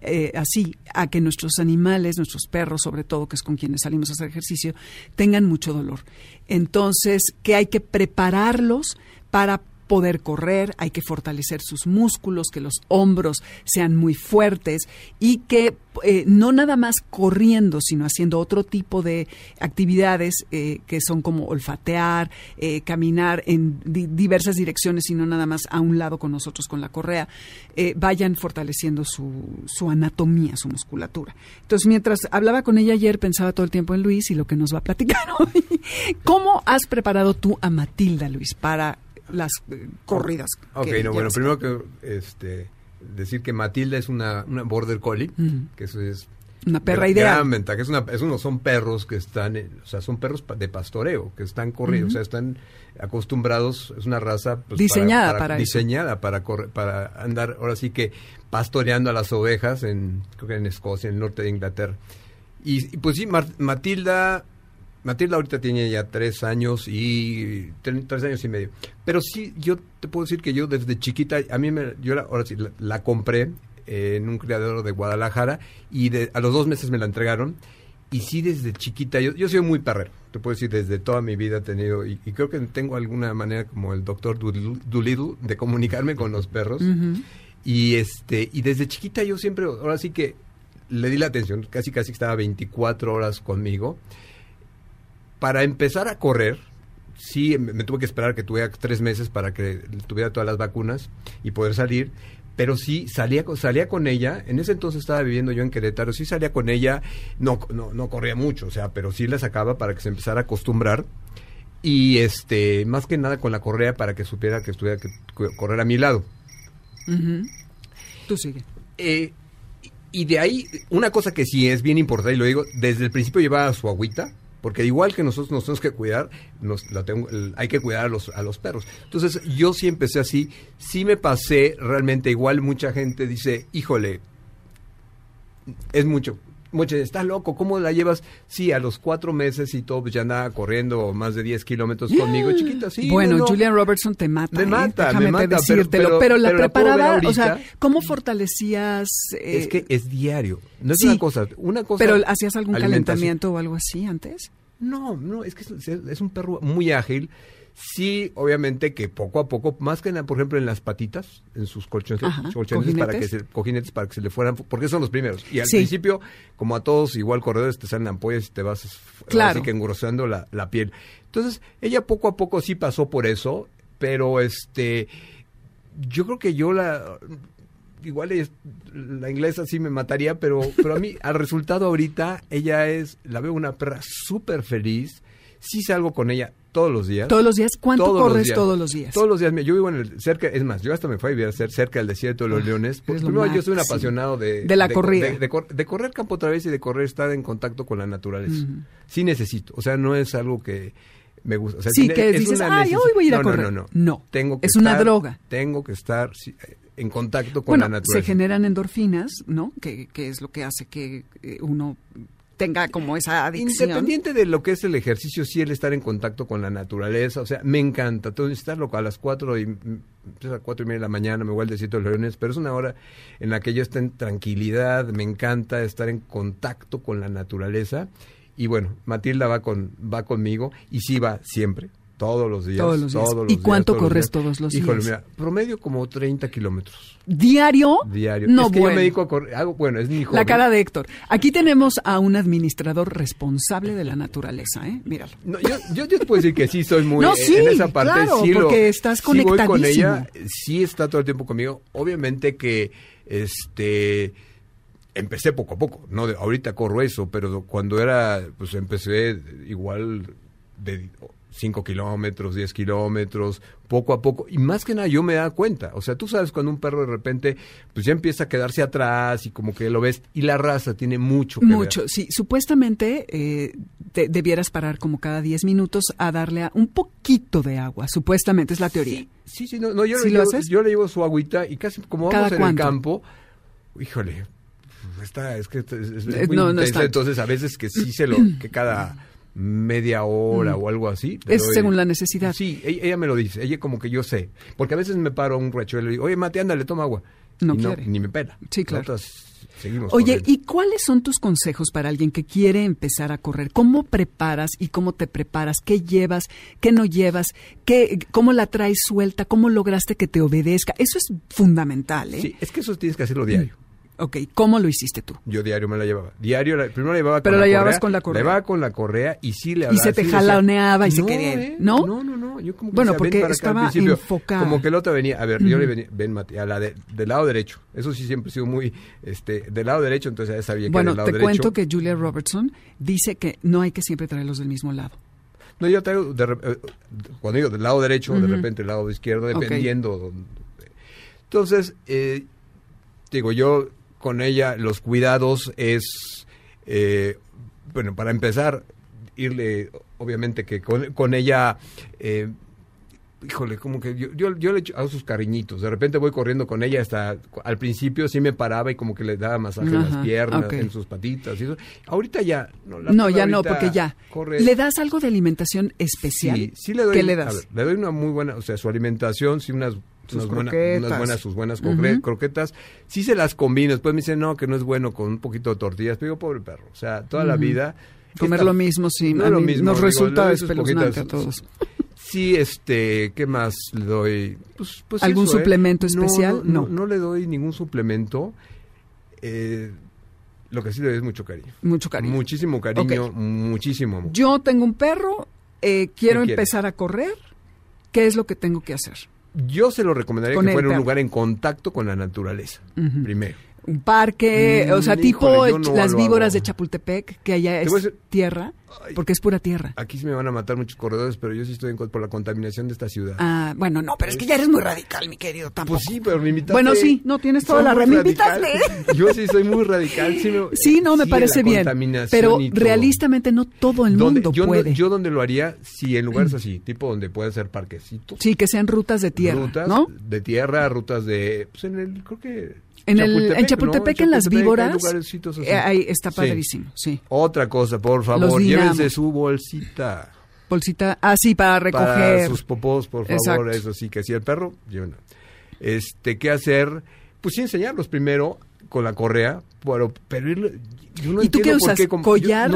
a que nuestros animales, nuestros perros, sobre todo, que es con quienes salimos a hacer ejercicio, tengan mucho dolor. Entonces, que hay que prepararlos para poder correr, hay que fortalecer sus músculos, que los hombros sean muy fuertes y que no nada más corriendo, sino haciendo otro tipo de actividades que son como olfatear, caminar en diversas direcciones y no nada más a un lado con nosotros con la correa, vayan fortaleciendo su anatomía, su musculatura. Entonces, mientras hablaba con ella ayer, pensaba todo el tiempo en Luis y lo que nos va a platicar hoy. ¿Cómo has preparado tú a Matilda, Luis, para las corridas? Bueno, primero que decir que Matilda es una border collie, que eso es una perra ideal. Gran ventaja, son perros que están, son perros de pastoreo, que están corriendo, están acostumbrados, es una raza pues, diseñada para andar, ahora sí que pastoreando a las ovejas creo que en Escocia, en el norte de Inglaterra. Y pues sí, Matilda ahorita tiene ya 3 años y 3 años y medio. Pero sí, yo te puedo decir que yo desde chiquita, ahora sí la compré en un criadero de Guadalajara y a los 2 meses me la entregaron. Y sí, desde chiquita, yo soy muy perrero. Te puedo decir, desde toda mi vida he tenido, y creo que tengo alguna manera como el doctor Dolittle de comunicarme con los perros. Y desde chiquita yo siempre, ahora sí que le di la atención, casi estaba 24 horas conmigo. Para empezar a correr, sí, me tuve que esperar que tuviera 3 meses para que tuviera todas las vacunas y poder salir, pero sí, salía con ella. En ese entonces estaba viviendo yo en Querétaro, sí salía con ella, no corría mucho, pero sí la sacaba para que se empezara a acostumbrar, y más que nada con la correa para que supiera que tuviera que correr a mi lado. Tú sigue. Y de ahí, una cosa que sí es bien importante, y lo digo, desde el principio llevaba su agüita, porque igual que nosotros nos tenemos que cuidar, hay que cuidar a los perros. Entonces, yo sí empecé así, sí me pasé realmente, igual mucha gente dice, híjole, es mucho. Muchos, ¿estás loco? ¿Cómo la llevas? Sí, a los 4 meses y todo, pues ya andaba corriendo más de 10 kilómetros conmigo, chiquita, sí. Bueno, no. Julian Robertson te mata. Me mata, déjame decírtelo. Pero la preparaba, o sea, ¿cómo fortalecías? Es que es diario. No es sí, una cosa. ¿Pero hacías algún calentamiento o algo así antes? No, es que es un perro muy ágil. Sí, obviamente que poco a poco, más que nada, por ejemplo, en las patitas, en sus colchones cojinetes para que se le fueran, porque son los primeros. Y al principio, como a todos, igual corredores, te salen ampollas y te vas así que engrosando la piel. Entonces, ella poco a poco sí pasó por eso, pero yo creo que igual la inglesa sí me mataría, pero a mí, al resultado ahorita, la veo una perra súper feliz. Sí salgo con ella todos los días. ¿Todos los días? ¿Cuánto corres todos los días? Todos los días. Yo vivo cerca, es más, yo hasta me fui a vivir cerca del desierto de los Leones. Porque primero yo soy un apasionado de la corrida. De correr campo otra vez y de estar en contacto con la naturaleza. Sí necesito. O sea, no es algo que me gusta. O sea, sí, que dices, hoy voy a ir a correr. No. Tengo que una droga. Tengo que estar en contacto con la naturaleza. Se generan endorfinas, ¿no? Que es lo que hace que uno tenga como esa adicción. Independiente de lo que es el ejercicio, sí el estar en contacto con la naturaleza, o sea, me encanta. Entonces, estar loco a las 4:30 de la mañana, me voy al desierto de los Leones, pero es una hora en la que yo estoy en tranquilidad, me encanta estar en contacto con la naturaleza. Y bueno, Matilda va conmigo y sí va siempre. Todos los días. ¿Y cuánto corres todos los días? Híjole, mira, promedio como 30 kilómetros. ¿Diario? Diario. No, es que yo me dedico a correr. Es mi hobby. La cara de Héctor. Aquí tenemos a un administrador responsable de la naturaleza, ¿eh? Míralo. No, yo te puedo decir que sí soy muy... sí, en esa parte claro, sí porque estás conectadísimo. Voy con ella, sí está todo el tiempo conmigo. Obviamente que, empecé poco a poco, ¿no? Ahorita corro eso, pero cuando empecé igual de 5 kilómetros, 10 kilómetros, poco a poco, y más que nada yo me daba cuenta, o sea, tú sabes cuando un perro de repente, pues ya empieza a quedarse atrás y como que lo ves, y la raza tiene mucho que ver. Sí, supuestamente debieras parar como cada 10 minutos a darle un poquito de agua, supuestamente, es la teoría. Sí, yo le llevo su agüita y casi como vamos en el campo, híjole, es muy intensa, entonces a veces que sí que cada media hora o algo así. Es según la necesidad. Sí, ella me lo dice, ella como que yo sé, porque a veces me paro a un riachuelo y digo, oye, Mate, ándale, toma agua. No quiere. Ni me pela. Sí, claro. Nosotros seguimos Oye, corriendo. ¿y cuáles son tus consejos para alguien que quiere empezar a correr? ¿Cómo preparas y cómo te preparas? ¿Qué llevas? ¿Qué no llevas? ¿Cómo la traes suelta? ¿Cómo lograste que te obedezca? Eso es fundamental, ¿eh? Sí, es que eso tienes que hacerlo diario. Ok, ¿cómo lo hiciste tú? Yo diario me la llevaba. Primero la llevaba con la correa. Pero la llevabas con la correa. La llevaba con la correa y sí le hablaba. Y se te jaloneaba y se quería, ¿no? No. Yo como que bueno, porque estaba enfocada. Como que el otro venía, a ver, yo le venía, ven Mati, a del lado derecho. Eso sí siempre he sisido muy, del lado derecho, entonces ya sabía que del lado derecho. Bueno, te cuento que Julia Robertson dice que no hay que siempre traerlos del mismo lado. No, yo traigo, cuando digo del lado derecho, de repente del lado izquierdo, dependiendo. Entonces, digo, yo con ella los cuidados es, para empezar, irle, obviamente que con ella, híjole, como que yo le hago sus cariñitos, de repente voy corriendo con ella hasta, al principio sí me paraba y como que le daba masaje en las piernas, en sus patitas y eso. Ahorita ya. Porque ya. Corre. ¿Le das algo de alimentación especial? Sí le doy. ¿Qué le das? A ver, le doy una muy buena, o sea, su alimentación, sí sus buenas croquetas, sí se las combino, después me dicen no, que no es bueno con un poquito de tortillas, pero digo, pobre perro, o sea, toda la vida comer lo mismo, sí, no lo mismo, nos resulta espeluznante a todos. Sí, ¿qué más le doy? Pues ¿algún eso, suplemento especial? No le doy ningún suplemento. Lo que sí le doy es mucho cariño. Muchísimo cariño, muchísimo amor. Yo tengo un perro, quiero empezar a correr, ¿qué es lo que tengo que hacer? Yo se lo recomendaría que fuera un lugar en contacto con la naturaleza, primero. Un parque, o sea, tipo las víboras de Chapultepec, que allá es tierra. porque es pura tierra. Aquí sí me van a matar muchos corredores, pero yo sí estoy por la contaminación de esta ciudad. Ah, bueno, no, pero es que ya eres muy radical, mi querido, tampoco. Pues sí, pero me invitaste. Bueno, sí, no, tienes toda la razón. Me invitaste. Yo sí soy muy radical. Sí, me parece bien. Pero realistamente no todo el mundo puede. Yo donde lo haría, si en lugares así, tipo donde puede ser parquecitos. Sí, que sean rutas de tierra, rutas, ¿no? De tierra, rutas de... Pues creo que... En Chapultepec, ¿no? En las víboras, ahí está padrísimo, sí. Otra cosa, por favor, llévense su bolsita. Bolsita, sí, para recoger. Para sus popós, por favor, exacto. Eso sí, que si el perro, llévenlo. ¿Qué hacer? Pues sí, enseñarlos primero con la correa, pero yo no ¿Y tú qué usas? ¿Collar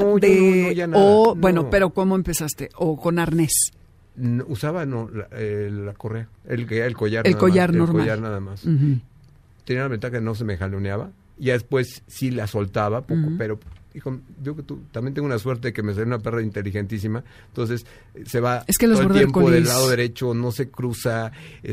o, bueno, no. pero ¿cómo empezaste? ¿O con arnés? No, usaba la correa, el collar. El collar más, normal. El collar nada más. Uh-huh. Tenía la ventaja que no se me jaloneaba. Ya después sí la soltaba poco, uh-huh. Pero, hijo, yo que tú también tengo una suerte de que me salió una perra inteligentísima. Entonces, se va todo el tiempo del lado derecho, no se cruza,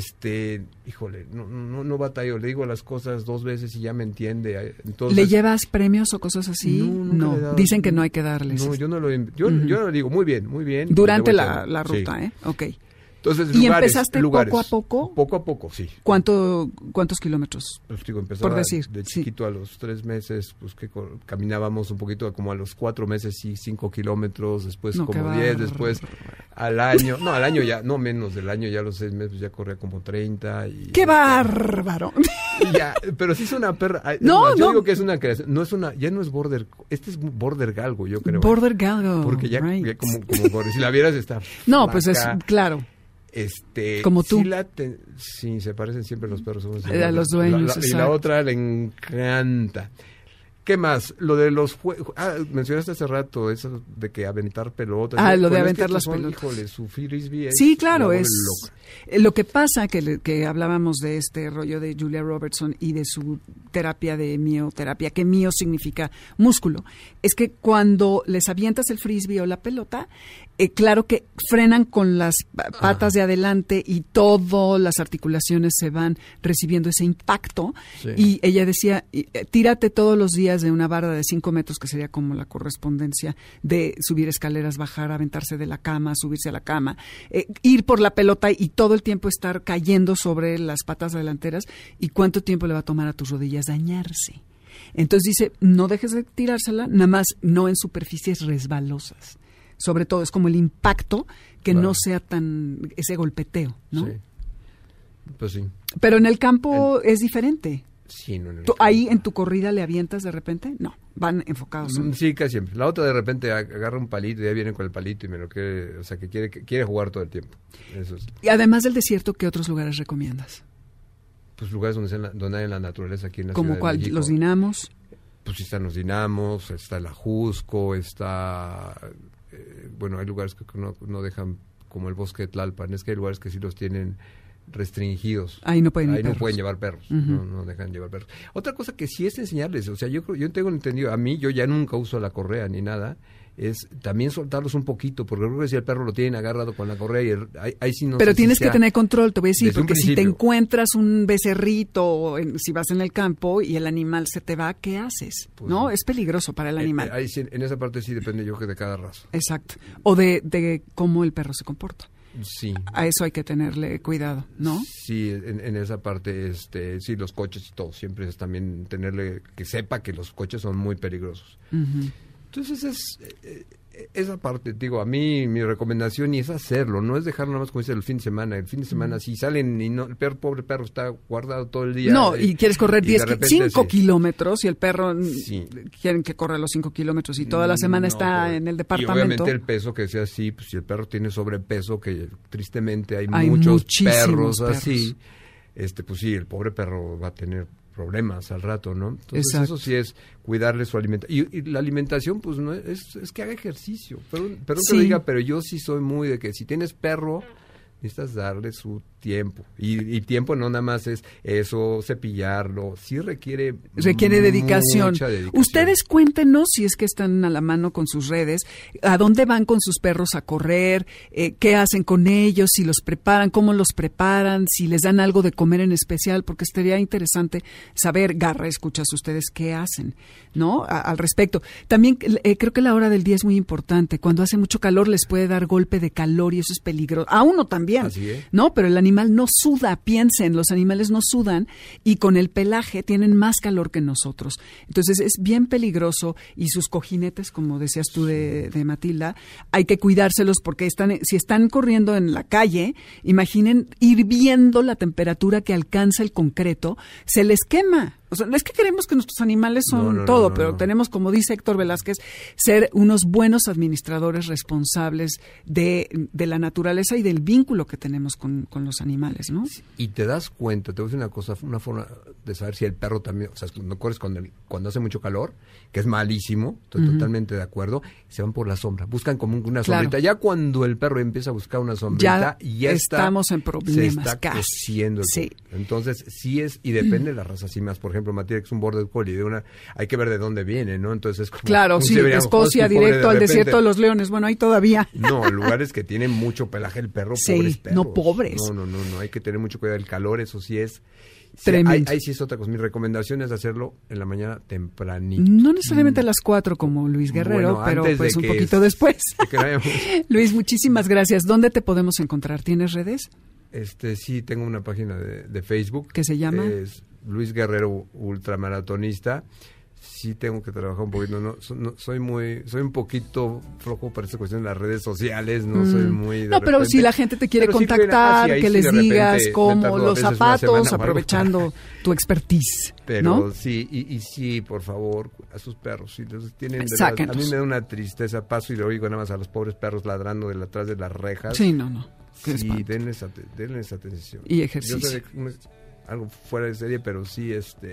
híjole, no batallo. Le digo las cosas 2 veces y ya me entiende. Entonces, ¿le llevas premios o cosas así? No. Dicen que no hay que darles. No, yo no lo yo le digo, muy bien. Durante la ruta, sí. Ok. Entonces, ¿Y empezaste poco a poco? Poco a poco, sí. ¿Cuántos kilómetros? Pues digo, empezaba por decir, de chiquito a los 3 meses, pues que caminábamos un poquito, como a los 4 meses, sí, 5 kilómetros, después como 10, después al año ya, no menos del año, ya a los 6 meses ya corría como 30. ¡Qué bárbaro! Ya, pero sí es una perra. Yo digo que es una creación, ya no es border, es border galgo, yo creo. Border galgo. Porque ya como si la vieras está no, pues es, claro. Como tú. Sí, se parecen siempre los perros. A los dueños, y la otra le encanta. ¿Qué más? Lo de los juegos. Mencionaste hace rato eso de que aventar pelotas. Lo de aventar las pelotas. Híjole, su frisbee es... Sí, claro, es... Lo que pasa, que hablábamos de este rollo de Julia Robertson y de su terapia de mioterapia, que mio significa músculo, es que cuando les avientas el frisbee o la pelota, claro que frenan con las patas de adelante y todas las articulaciones se van recibiendo ese impacto. Sí. Y ella decía, tírate todos los días de una barda de 5 metros, que sería como la correspondencia de subir escaleras, bajar, aventarse de la cama, subirse a la cama, ir por la pelota y todo el tiempo estar cayendo sobre las patas delanteras. ¿Y cuánto tiempo le va a tomar a tus rodillas dañarse? Entonces dice, no dejes de tirársela, nada más no en superficies resbalosas. Sobre todo es como el impacto, que no sea tan ese golpeteo, ¿no? Sí. Pues sí. Pero en el campo es diferente. Sí, no. ¿Ahí en tu corrida le avientas de repente? No, van enfocados. Sí, casi siempre. La otra de repente agarra un palito y ya viene con el palito y me lo quiere, o sea, que quiere jugar todo el tiempo. Eso es. Y además del desierto, ¿qué otros lugares recomiendas? Pues lugares donde hay en la naturaleza aquí en la ciudad de México. ¿Como cuál? ¿Los dinamos? Pues sí están los dinamos, está el Ajusco, está... bueno, hay lugares que no dejan, como el bosque de Tlalpan, es que hay lugares que sí los tienen restringidos. Ahí no pueden llevar perros, no dejan llevar perros. Otra cosa que sí es enseñarles, o sea, yo tengo entendido, a mí, yo ya nunca uso la correa ni nada, es también soltarlos un poquito, porque creo que si el perro lo tienen agarrado con la correa, y ahí sí no. Pero tienes que tener control, te voy a decir, porque si te principio. Encuentras un becerrito, si vas en el campo y el animal se te va, ¿qué haces? Pues ¿no? Es peligroso para el animal. Ahí sí, en esa parte sí depende yo que de cada raza. Exacto. O de cómo el perro se comporta. Sí. A eso hay que tenerle cuidado, ¿no? Sí, en esa parte, sí, los coches y todo, siempre es también tenerle, que sepa que los coches son muy peligrosos. Uh-huh. Entonces esa parte, digo, a mí mi recomendación es hacerlo, no es dejarlo nada más como dice el fin de semana. El fin de semana si salen y no, pobre perro está guardado todo el día. No, y quieres correr 5 kilómetros y el perro quieren que corra los 5 kilómetros y toda la semana está en el departamento. Y obviamente el peso que sea así, pues si el perro tiene sobrepeso, que tristemente hay muchos perros así, pues sí, el pobre perro va a tener problemas al rato, ¿no? Entonces eso sí es cuidarle su alimentación. Y la alimentación, pues no es que haga ejercicio. Pero que lo diga, pero yo sí soy muy de que si tienes perro, necesitas darle su tiempo. Y tiempo no nada más es eso, cepillarlo, sí requiere dedicación. Mucha dedicación. Ustedes cuéntenos, si es que están a la mano con sus redes, a dónde van con sus perros a correr, qué hacen con ellos, si los preparan, cómo los preparan, si les dan algo de comer en especial, porque estaría interesante saber, Garra, escuchas ustedes qué hacen, ¿no? Al respecto. También creo que la hora del día es muy importante. Cuando hace mucho calor les puede dar golpe de calor y eso es peligroso. A uno también, Así es. ¿no? Pero el animal no suda, piensen, los animales no sudan y con el pelaje tienen más calor que nosotros. Entonces es bien peligroso y sus cojinetes, como decías tú de Matilda, hay que cuidárselos porque si están corriendo en la calle, imaginen hirviendo la temperatura que alcanza el concreto, se les quema. O sea, no es que queremos que nuestros animales son todo, pero tenemos, como dice Héctor Velázquez, ser unos buenos administradores responsables de la naturaleza y del vínculo que tenemos con los animales, ¿no? Y te das cuenta, te voy a decir una cosa, una forma de saber si el perro también, o sea, no corres cuando hace mucho calor, que es malísimo, estoy totalmente de acuerdo, se van por la sombra, buscan como una sombrita. Ya cuando el perro empieza a buscar una sombrita, ya estamos en problemas. Se está cociendo. Sí. Entonces, sí es, y depende de la raza, sí más, por ejemplo, Matilda, que es un border collie, hay que ver de dónde viene, ¿no? Entonces es como claro, sí, de Escocia directo al desierto de los leones, bueno, ahí todavía. No, lugares que tienen mucho pelaje el perro, sí, pobres perros. no pobres. No, hay que tener mucho cuidado, el calor, eso sí es. Tremendo. Ahí sí es otra cosa. Mi recomendación es hacerlo en la mañana tempranito. No necesariamente a las 4 como Luis Guerrero, pero pues un poquito después. Luis, muchísimas gracias. ¿Dónde te podemos encontrar? ¿Tienes redes? Sí, tengo una página de Facebook. ¿Qué se llama? Es Luis Guerrero Ultramaratonista. Sí tengo que trabajar un poquito, soy un poquito flojo para esa cuestión de las redes sociales, no soy muy pero si la gente te quiere contactar, que les digas cómo los zapatos, aprovechando tu expertise, pero ¿no? sí, y sí, por favor, a sus perros, si los tienen a mí me da una tristeza, paso y le oigo nada más a los pobres perros ladrando atrás de las rejas. Sí, no. Sí, denles atención. Y ejercicio. Yo sé algo fuera de serie, pero sí,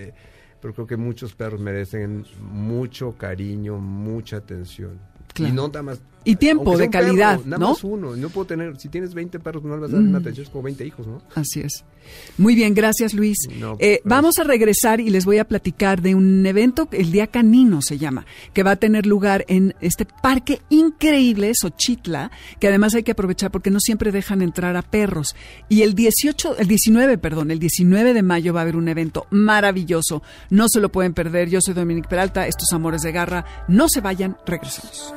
pero creo que muchos perros merecen mucho cariño, mucha atención. Claro. Y no nada más. Y tiempo de calidad, perro, nada ¿no? más uno. No puedo tener, si tienes 20 perros, no le vas a dar una atención, es como 20 hijos, ¿no? Así es. Muy bien, gracias, Luis. Vamos a regresar y les voy a platicar de un evento, el Día Canino se llama, que va a tener lugar en este parque increíble, Xochitla, que además hay que aprovechar porque no siempre dejan entrar a perros. Y el 19 de mayo va a haber un evento maravilloso. No se lo pueden perder. Yo soy Dominique Peralta, estos Amores de Garra. No se vayan, regresamos.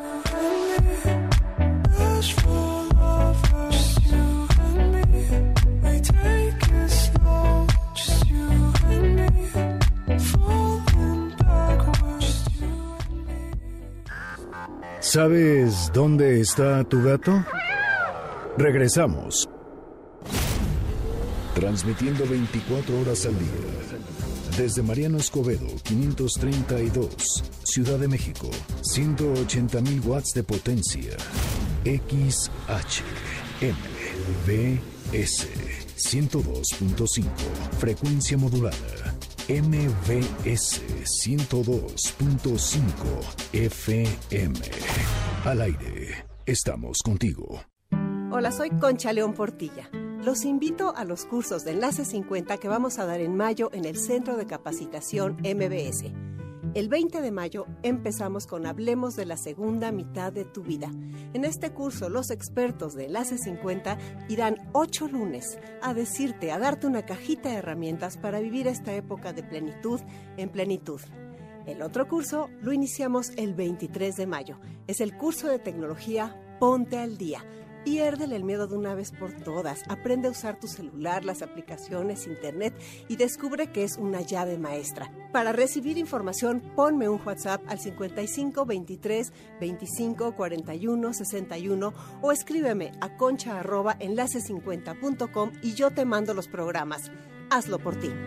¿Sabes dónde está tu gato? Regresamos. Transmitiendo 24 horas al día. Desde Mariano Escobedo, 532, Ciudad de México, 180,000 watts de potencia. XHMBS 102.5, frecuencia modulada. MBS 102.5 FM. Al aire, estamos contigo. Hola, soy Concha León Portilla. Los invito a los cursos de Enlace 50 que vamos a dar en mayo en el Centro de Capacitación MBS. El 20 de mayo empezamos con Hablemos de la segunda mitad de tu vida. En este curso, los expertos de Enlace 50 irán 8 lunes a darte una cajita de herramientas para vivir esta época de plenitud en plenitud. El otro curso lo iniciamos el 23 de mayo. Es el curso de tecnología Ponte al Día. Piérdele el miedo de una vez por todas. Aprende a usar tu celular, las aplicaciones, internet y descubre que es una llave maestra. Para recibir información, ponme un WhatsApp al 55 23 25 41 61 o escríbeme a concha@enlace50.com y yo te mando los programas. Hazlo por ti.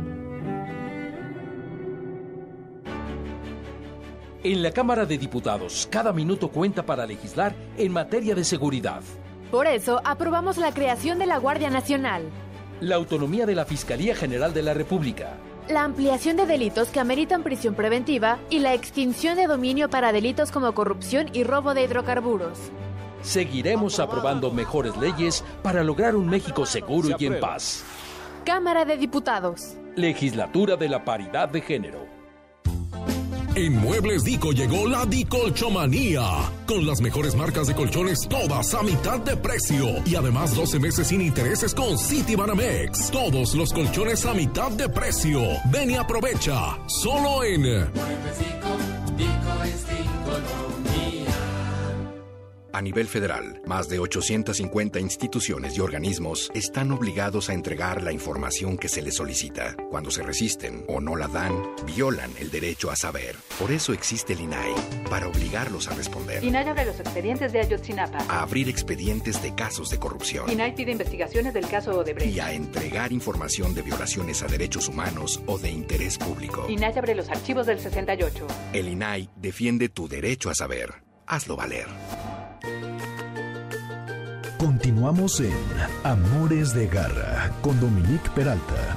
En la Cámara de Diputados, cada minuto cuenta para legislar en materia de seguridad. Por eso, aprobamos la creación de la Guardia Nacional, la autonomía de la Fiscalía General de la República, la ampliación de delitos que ameritan prisión preventiva y la extinción de dominio para delitos como corrupción y robo de hidrocarburos. Seguiremos aprobando mejores leyes para lograr un México seguro y en paz. Cámara de Diputados. Legislatura de la Paridad de Género. En Muebles Dico llegó la Dicolchomanía, con las mejores marcas de colchones todas a mitad de precio y además 12 meses sin intereses con Citibanamex. Todos los colchones a mitad de precio. Ven y aprovecha, solo en Muebles Dico, Dico es Dicolchomanía. A nivel federal, más de 850 instituciones y organismos están obligados a entregar la información que se les solicita. Cuando se resisten o no la dan, violan el derecho a saber. Por eso existe el INAI, para obligarlos a responder. INAI abre los expedientes de Ayotzinapa. A abrir expedientes de casos de corrupción. INAI pide investigaciones del caso Odebrecht. Y a entregar información de violaciones a derechos humanos o de interés público. INAI abre los archivos del 68. El INAI defiende tu derecho a saber. Hazlo valer. Continuamos en Amores de Garra con Dominique Peralta.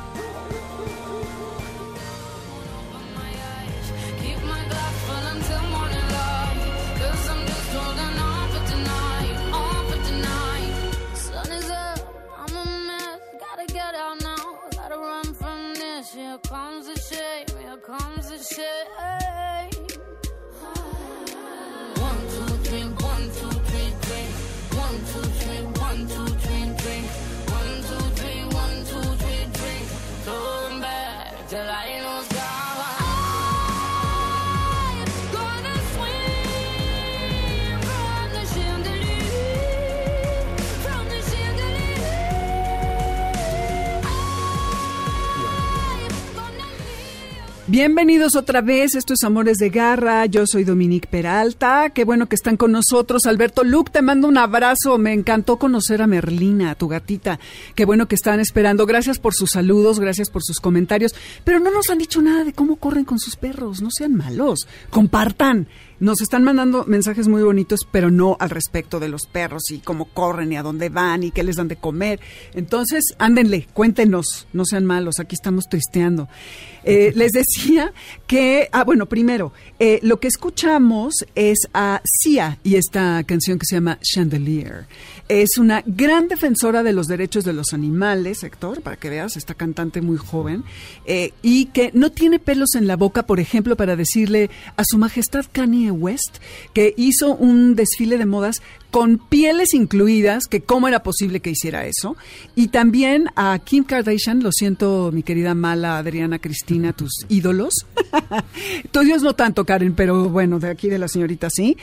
Bienvenidos otra vez, esto es Amores de Garra, yo soy Dominique Peralta, qué bueno que están con nosotros. Alberto Luc, te mando un abrazo, me encantó conocer a Merlina, tu gatita, qué bueno que están esperando, gracias por sus saludos, gracias por sus comentarios, pero no nos han dicho nada de cómo corren con sus perros, no sean malos, compartan. Nos están mandando mensajes muy bonitos, pero no al respecto de los perros y cómo corren y a dónde van y qué les dan de comer. Entonces, ándenle, cuéntenos, no sean malos, aquí estamos tristeando. Les decía que, primero, lo que escuchamos es a Sia y esta canción que se llama Chandelier. Es una gran defensora de los derechos de los animales, Héctor, para que veas, esta cantante muy joven, y que no tiene pelos en la boca, por ejemplo, para decirle a su majestad Kanye West, que hizo un desfile de modas con pieles incluidas, que cómo era posible que hiciera eso, y también a Kim Kardashian, lo siento, mi querida mala Adriana Cristina, tus ídolos, tuyos no tanto, Karen, pero bueno, de aquí de la señorita sí,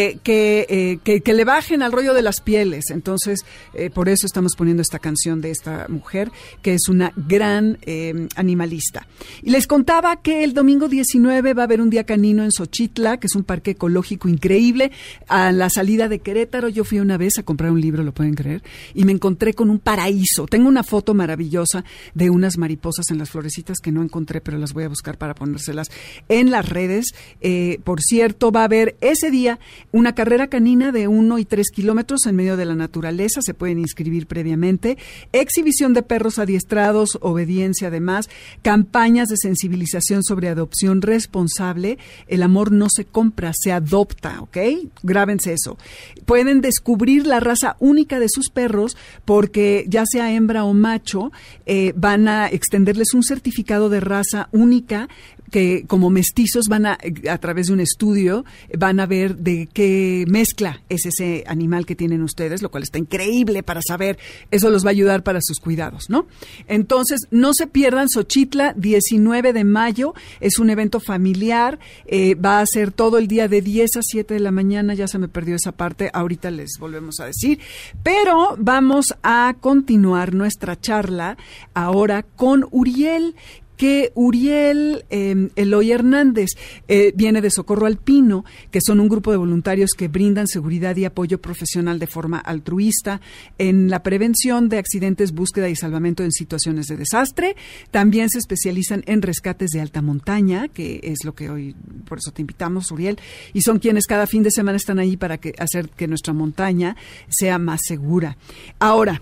que le bajen al rollo de las pieles. Entonces, por eso estamos poniendo esta canción de esta mujer, que es una gran animalista. Y les contaba que el domingo 19 va a haber un día canino en Xochitla, que es un parque ecológico increíble, a la salida de Querétaro. Yo fui una vez a comprar un libro, lo pueden creer, y me encontré con un paraíso. Tengo una foto maravillosa de unas mariposas en las florecitas que no encontré, pero las voy a buscar para ponérselas en las redes. Por cierto, va a haber ese día una carrera canina de 1 y 3 kilómetros en medio de la naturaleza. Se pueden inscribir previamente. Exhibición de perros adiestrados, obediencia además, campañas de sensibilización sobre adopción responsable. El amor no se compra, se adopta, ¿ok? Grábense eso. Pueden descubrir la raza única de sus perros porque ya sea hembra o macho, van a extenderles un certificado de raza única que como mestizos van a través de un estudio, van a ver de qué mezcla es ese animal que tienen ustedes, lo cual está increíble para saber, eso los va a ayudar para sus cuidados, ¿no? Entonces, no se pierdan Xochitla, 19 de mayo, es un evento familiar, va a ser todo el día de 10 a 7 de la mañana, ya se me perdió esa parte, ahorita les volvemos a decir, pero vamos a continuar nuestra charla ahora con Uriel, que Uriel Eloy Hernández viene de Socorro Alpino, que son un grupo de voluntarios que brindan seguridad y apoyo profesional de forma altruista en la prevención de accidentes, búsqueda y salvamento en situaciones de desastre. También se especializan en rescates de alta montaña, que es lo que hoy, por eso te invitamos, Uriel, y son quienes cada fin de semana están ahí para hacer que nuestra montaña sea más segura. Ahora,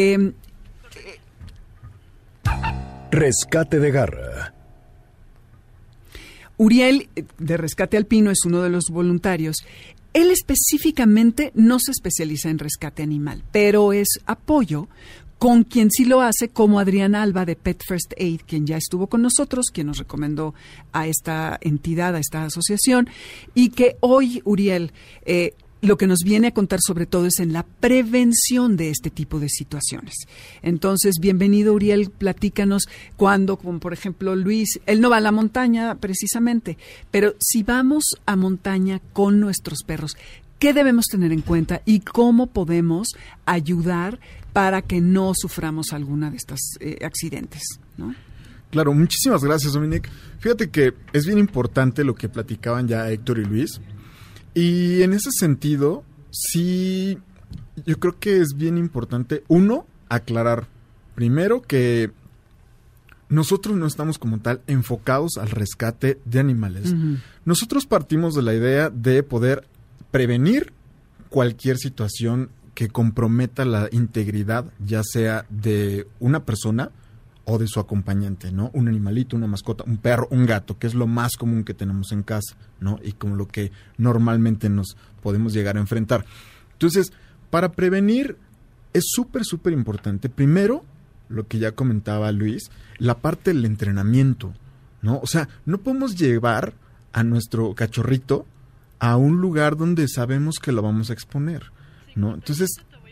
Rescate de Garra. Uriel, de Rescate Alpino, es uno de los voluntarios Él específicamente no se especializa en rescate animal, pero es apoyo con quien sí lo hace, como Adrián Alba de Pet First Aid, quien ya estuvo con nosotros, quien nos recomendó a esta entidad, a esta asociación, y que hoy, Uriel, lo que nos viene a contar sobre todo es en la prevención de este tipo de situaciones. Entonces, bienvenido, Uriel, platícanos cuando, como por ejemplo Luis, él no va a la montaña precisamente, pero si vamos a montaña con nuestros perros, ¿qué debemos tener en cuenta y cómo podemos ayudar para que no suframos alguna de estos accidentes, ¿no? Claro, muchísimas gracias, Dominique. Fíjate que es bien importante lo que platicaban ya Héctor y Luis. Y en ese sentido, sí, yo creo que es bien importante, uno, aclarar primero que nosotros no estamos como tal enfocados al rescate de animales. Uh-huh. Nosotros partimos de la idea de poder prevenir cualquier situación que comprometa la integridad, ya sea de una persona o de su acompañante, ¿no? Un animalito, una mascota, un perro, un gato, que es lo más común que tenemos en casa, ¿no? Y como lo que normalmente nos podemos llegar a enfrentar. Entonces, para prevenir es súper, súper importante. Primero, lo que ya comentaba Luis, la parte del entrenamiento, ¿no? O sea, no podemos llevar a nuestro cachorrito a un lugar donde sabemos que lo vamos a exponer, ¿no? Entonces,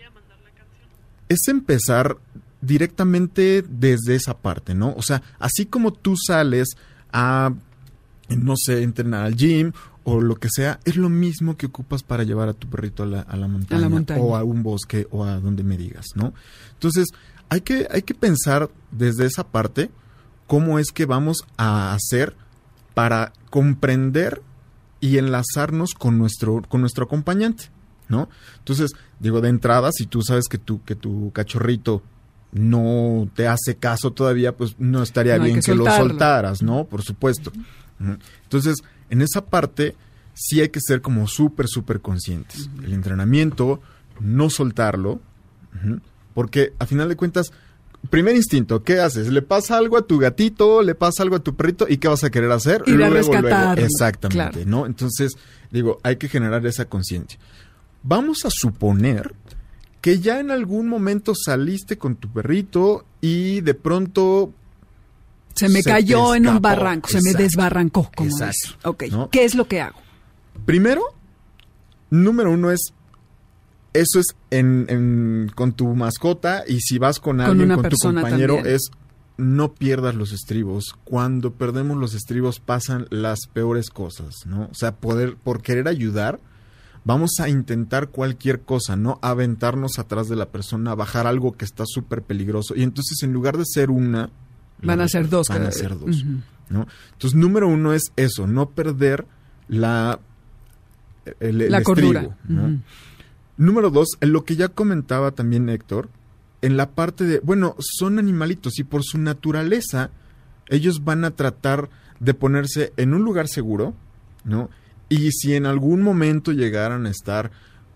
es empezar directamente desde esa parte, ¿no? O sea, así como tú sales a, no sé, entrenar al gym o lo que sea, es lo mismo que ocupas para llevar a tu perrito a la montaña o a un bosque o a donde me digas, ¿no? Entonces, hay que pensar desde esa parte cómo es que vamos a hacer para comprender y enlazarnos con nuestro acompañante, ¿no? Entonces, digo, de entrada, si tú sabes que tu cachorrito no te hace caso todavía, pues no estaría bien que lo soltaras, ¿no? Por supuesto. Uh-huh. Entonces, en esa parte sí hay que ser como súper, súper conscientes. Uh-huh. El entrenamiento, no soltarlo, uh-huh, porque a final de cuentas, primer instinto, ¿qué haces? Le pasa algo a tu gatito, le pasa algo a tu perrito, ¿y qué vas a querer hacer? Ir a rescatarlo. Exactamente, claro. ¿No? Entonces, digo, hay que generar esa conciencia. Vamos a suponer que ya en algún momento saliste con tu perrito y de pronto se me cayó en un barranco, se me desbarrancó, como eso. Ok, ¿no? ¿Qué es lo que hago? Primero, número uno es, eso es con tu mascota, y si vas con alguien, con tu compañero, también es no pierdas los estribos. Cuando perdemos los estribos pasan las peores cosas, ¿no? O sea, por querer ayudar, vamos a intentar cualquier cosa, ¿no? Aventarnos atrás de la persona, bajar algo que está súper peligroso. Y entonces, en lugar de ser una, van a ser dos. Van a ser dos, uh-huh, ¿no? Entonces, número uno es eso, no perder el cordura, estribo, ¿no? Uh-huh. Número dos, en lo que ya comentaba también Héctor, en la parte de, bueno, son animalitos y por su naturaleza, ellos van a tratar de ponerse en un lugar seguro, ¿no? Y si en algún momento llegaran a estar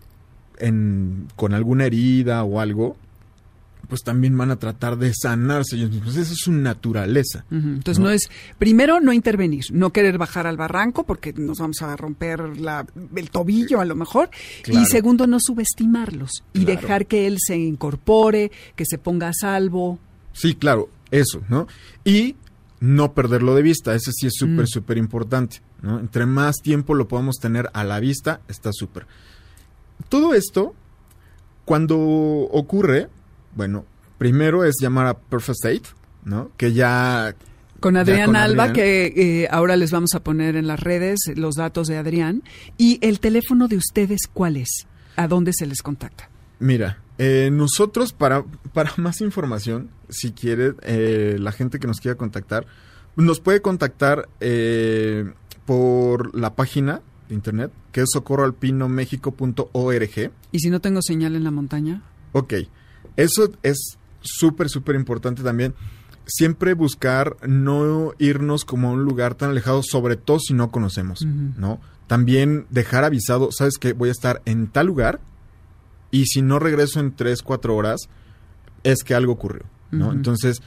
con alguna herida o algo, pues también van a tratar de sanarse ellos mismos. Esa es su naturaleza. Uh-huh. Entonces, ¿no? Es, primero, no intervenir, no querer bajar al barranco porque nos vamos a romper el tobillo a lo mejor. Claro. Y segundo, no subestimarlos y dejar que él se incorpore, que se ponga a salvo. Sí, claro, eso, ¿no? Y no perderlo de vista, ese sí es súper, súper importante, ¿no? Entre más tiempo lo podamos tener a la vista, está súper. Todo esto, cuando ocurre, bueno, primero es llamar a Pet First Aid, ¿no? Que ya... Con Adrián Alba, que ahora les vamos a poner en las redes los datos de Adrián. ¿Y el teléfono de ustedes cuál es? ¿A dónde se les contacta? Mira, nosotros, para más información, si quiere, la gente que nos quiera contactar, nos puede contactar por la página de internet, que es socorroalpinomexico.org. ¿Y si no tengo señal en la montaña? Ok, eso es súper, súper importante también. Siempre buscar no irnos como a un lugar tan alejado, sobre todo si no conocemos, uh-huh, ¿no? También dejar avisado, ¿sabes qué? Voy a estar en tal lugar, y si no regreso en 3-4 horas, es que algo ocurrió, ¿no? Uh-huh. Entonces,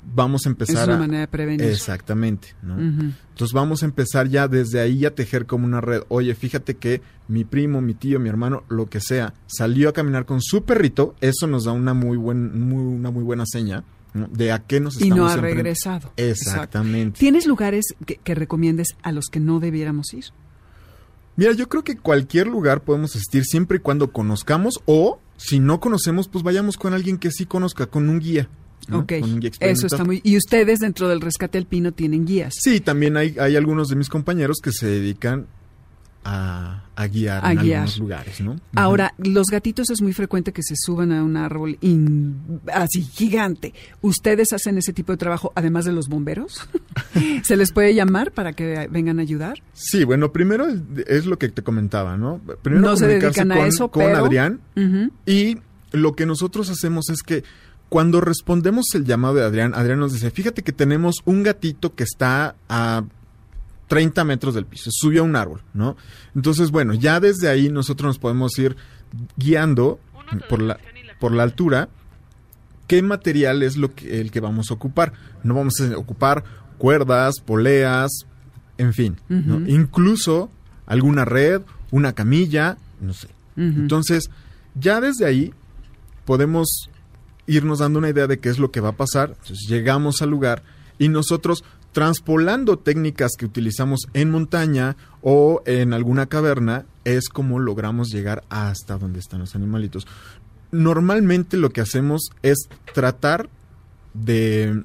vamos a empezar es una manera de prevenir. Exactamente, ¿no? Uh-huh. Entonces vamos a empezar ya desde ahí a tejer como una red. Oye, fíjate que mi primo, mi tío, mi hermano, lo que sea, salió a caminar con su perrito. Eso nos da una muy buena seña, ¿no? De a qué nos estamos y no ha regresado. Exactamente. Exacto. ¿Tienes lugares que recomiendes a los que no debiéramos ir? Mira, yo creo que cualquier lugar podemos asistir siempre y cuando conozcamos, o si no conocemos, pues vayamos con alguien que sí conozca, con un guía, ¿no? Ok, Con un guía eso está muy... ¿Y ustedes dentro del Rescate Alpino tienen guías? Sí, también hay algunos de mis compañeros que se dedican a guiar en algunos lugares, ¿no? Ahora, los gatitos es muy frecuente que se suban a un árbol así gigante. ¿Ustedes hacen ese tipo de trabajo además de los bomberos? ¿Se les puede llamar para que vengan a ayudar? Sí, bueno, primero es lo que te comentaba, ¿no? Primero no se dedican a eso, con pero... Adrián. Uh-huh. Y lo que nosotros hacemos es que cuando respondemos el llamado de Adrián nos dice, fíjate que tenemos un gatito que está a 30 metros del piso, subió a un árbol, ¿no? Entonces, bueno, ya desde ahí nosotros nos podemos ir guiando por la altura qué material es el que vamos a ocupar. No vamos a ocupar cuerdas, poleas, en fin, ¿no? Incluso alguna red, una camilla, no sé. Entonces, ya desde ahí podemos irnos dando una idea de qué es lo que va a pasar. Entonces, llegamos al lugar y nosotros, transpolando técnicas que utilizamos en montaña o en alguna caverna, es como logramos llegar hasta donde están los animalitos. Normalmente lo que hacemos es tratar de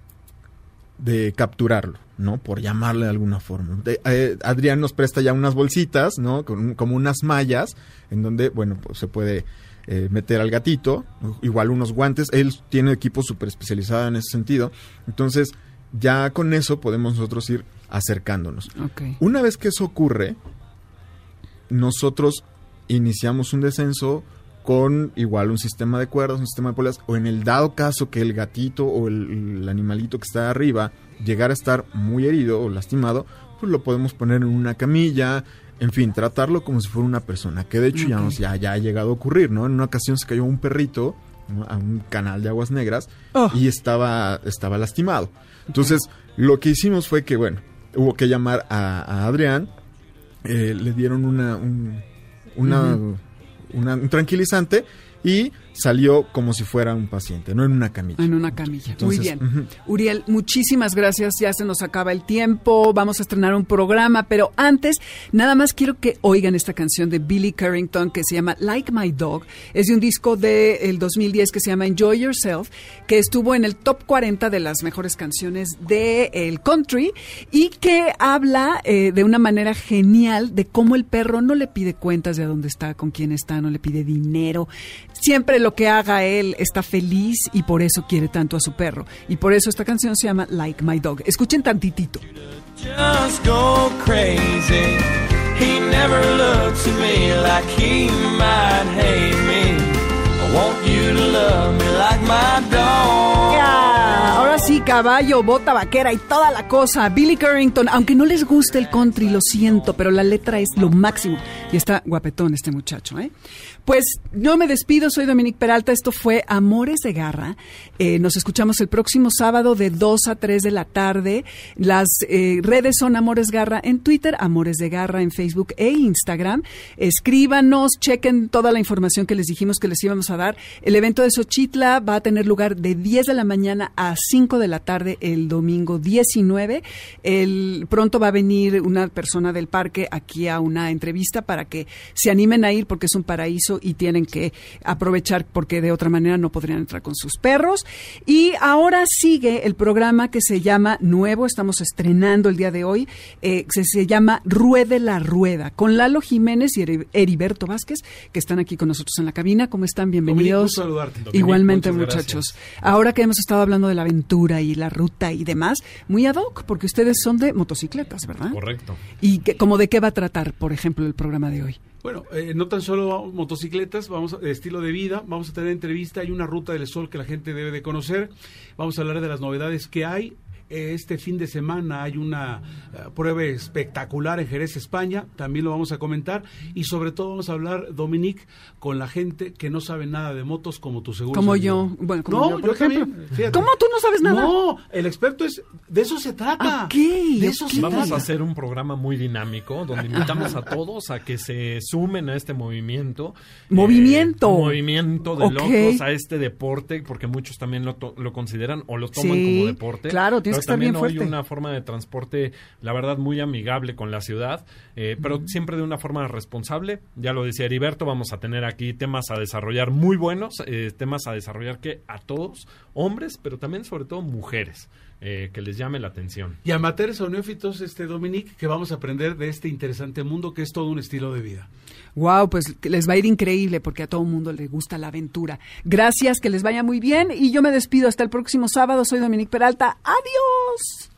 capturarlo, ¿no? Por llamarle de alguna forma. Adrián nos presta ya unas bolsitas, ¿no? Como unas mallas, en donde, bueno, pues se puede meter al gatito, igual unos guantes. Él tiene equipo súper especializado en ese sentido. Entonces, ya con eso podemos nosotros ir acercándonos. Okay. Una vez que eso ocurre, nosotros iniciamos un descenso con igual un sistema de cuerdas, un sistema de poleas, o en el dado caso que el gatito o el animalito que está arriba llegara a estar muy herido o lastimado, pues lo podemos poner en una camilla, en fin, tratarlo como si fuera una persona, que de hecho ya ha llegado a ocurrir, ¿no? En una ocasión se cayó un perrito, ¿no?, a un canal de aguas negras y estaba lastimado. Entonces, lo que hicimos fue que, bueno, hubo que llamar a Adrián, le dieron un tranquilizante y salió como si fuera un paciente, no en una camilla. En una camilla. Entonces, muy bien. Uriel, muchísimas gracias. Ya se nos acaba el tiempo. Vamos a estrenar un programa, pero antes, nada más quiero que oigan esta canción de Billy Currington que se llama Like My Dog. Es de un disco del 2010 que se llama Enjoy Yourself, que estuvo en el top 40 de las mejores canciones del country y que habla de una manera genial de cómo el perro no le pide cuentas de a dónde está, con quién está, no le pide dinero. Siempre lo que haga él está feliz y por eso quiere tanto a su perro. Y por eso esta canción se llama Like My Dog. Escuchen tantitito. Just go crazy. He never looks at me like he might hate me. I want you to love me like my dog. Ahora sí, caballo, bota vaquera y toda la cosa. Billy Currington, aunque no les guste el country, lo siento, pero la letra es lo máximo. Y está guapetón este muchacho, ¿eh? Pues yo me despido, soy Dominique Peralta, esto fue Amores de Garra. Nos escuchamos el próximo sábado de 2 a 3 de la tarde. Las redes son Amores Garra en Twitter, Amores de Garra en Facebook e Instagram. Escríbanos, chequen toda la información que les dijimos que les íbamos a dar. El evento de Xochitla va a tener lugar de 10 de la mañana a 5 de la tarde el domingo 19. Pronto va a venir una persona del parque aquí a una entrevista para que se animen a ir porque es un paraíso y tienen que aprovechar porque de otra manera no podrían entrar con sus perros. Y ahora sigue el programa que se llama nuevo, estamos estrenando el día de hoy, se llama Ruede la Rueda, con Lalo Jiménez y Heriberto Vázquez, que están aquí con nosotros en la cabina. ¿Cómo están? Bienvenidos. Dominique, saludarte. Dominique, igualmente, muchachos. Ahora que hemos estado hablando de la aventura y la ruta y demás, muy ad hoc, porque ustedes son de motocicletas, ¿verdad? Correcto. ¿Y como de qué va a tratar, por ejemplo, el programa de hoy? Bueno, no tan solo motocicletas, estilo de vida, vamos a tener entrevista, hay una ruta del sol que la gente debe de conocer, vamos a hablar de las novedades que hay Este fin de semana hay una prueba espectacular en Jerez, España, también lo vamos a comentar, y sobre todo vamos a hablar, Dominique, con la gente que no sabe nada de motos como tu seguro. Como servidor. yo, bueno, como yo, por ejemplo. También, fíjate. ¿Cómo tú no sabes nada? No, el experto es, de eso se trata. De eso se Vamos trata. a hacer un programa muy dinámico donde invitamos a todos a que se sumen a este movimiento. Movimiento. Un movimiento de Ok. locos a este deporte, porque muchos también lo consideran o lo toman Sí, como deporte. claro, tienes Pero que estar también bien fuerte. hoy una forma de transporte, la verdad, muy amigable con la ciudad, pero siempre de una forma responsable. Ya lo decía Heriberto, vamos a tener aquí temas a desarrollar muy buenos, temas a desarrollar que a todos, hombres, pero también sobre todo mujeres, que les llame la atención. Y amateurs o neófitos, Dominique, que vamos a aprender de este interesante mundo que es todo un estilo de vida. Wow, pues les va a ir increíble porque a todo mundo le gusta la aventura. Gracias, que les vaya muy bien y yo me despido hasta el próximo sábado. Soy Dominique Peralta. ¡Adiós!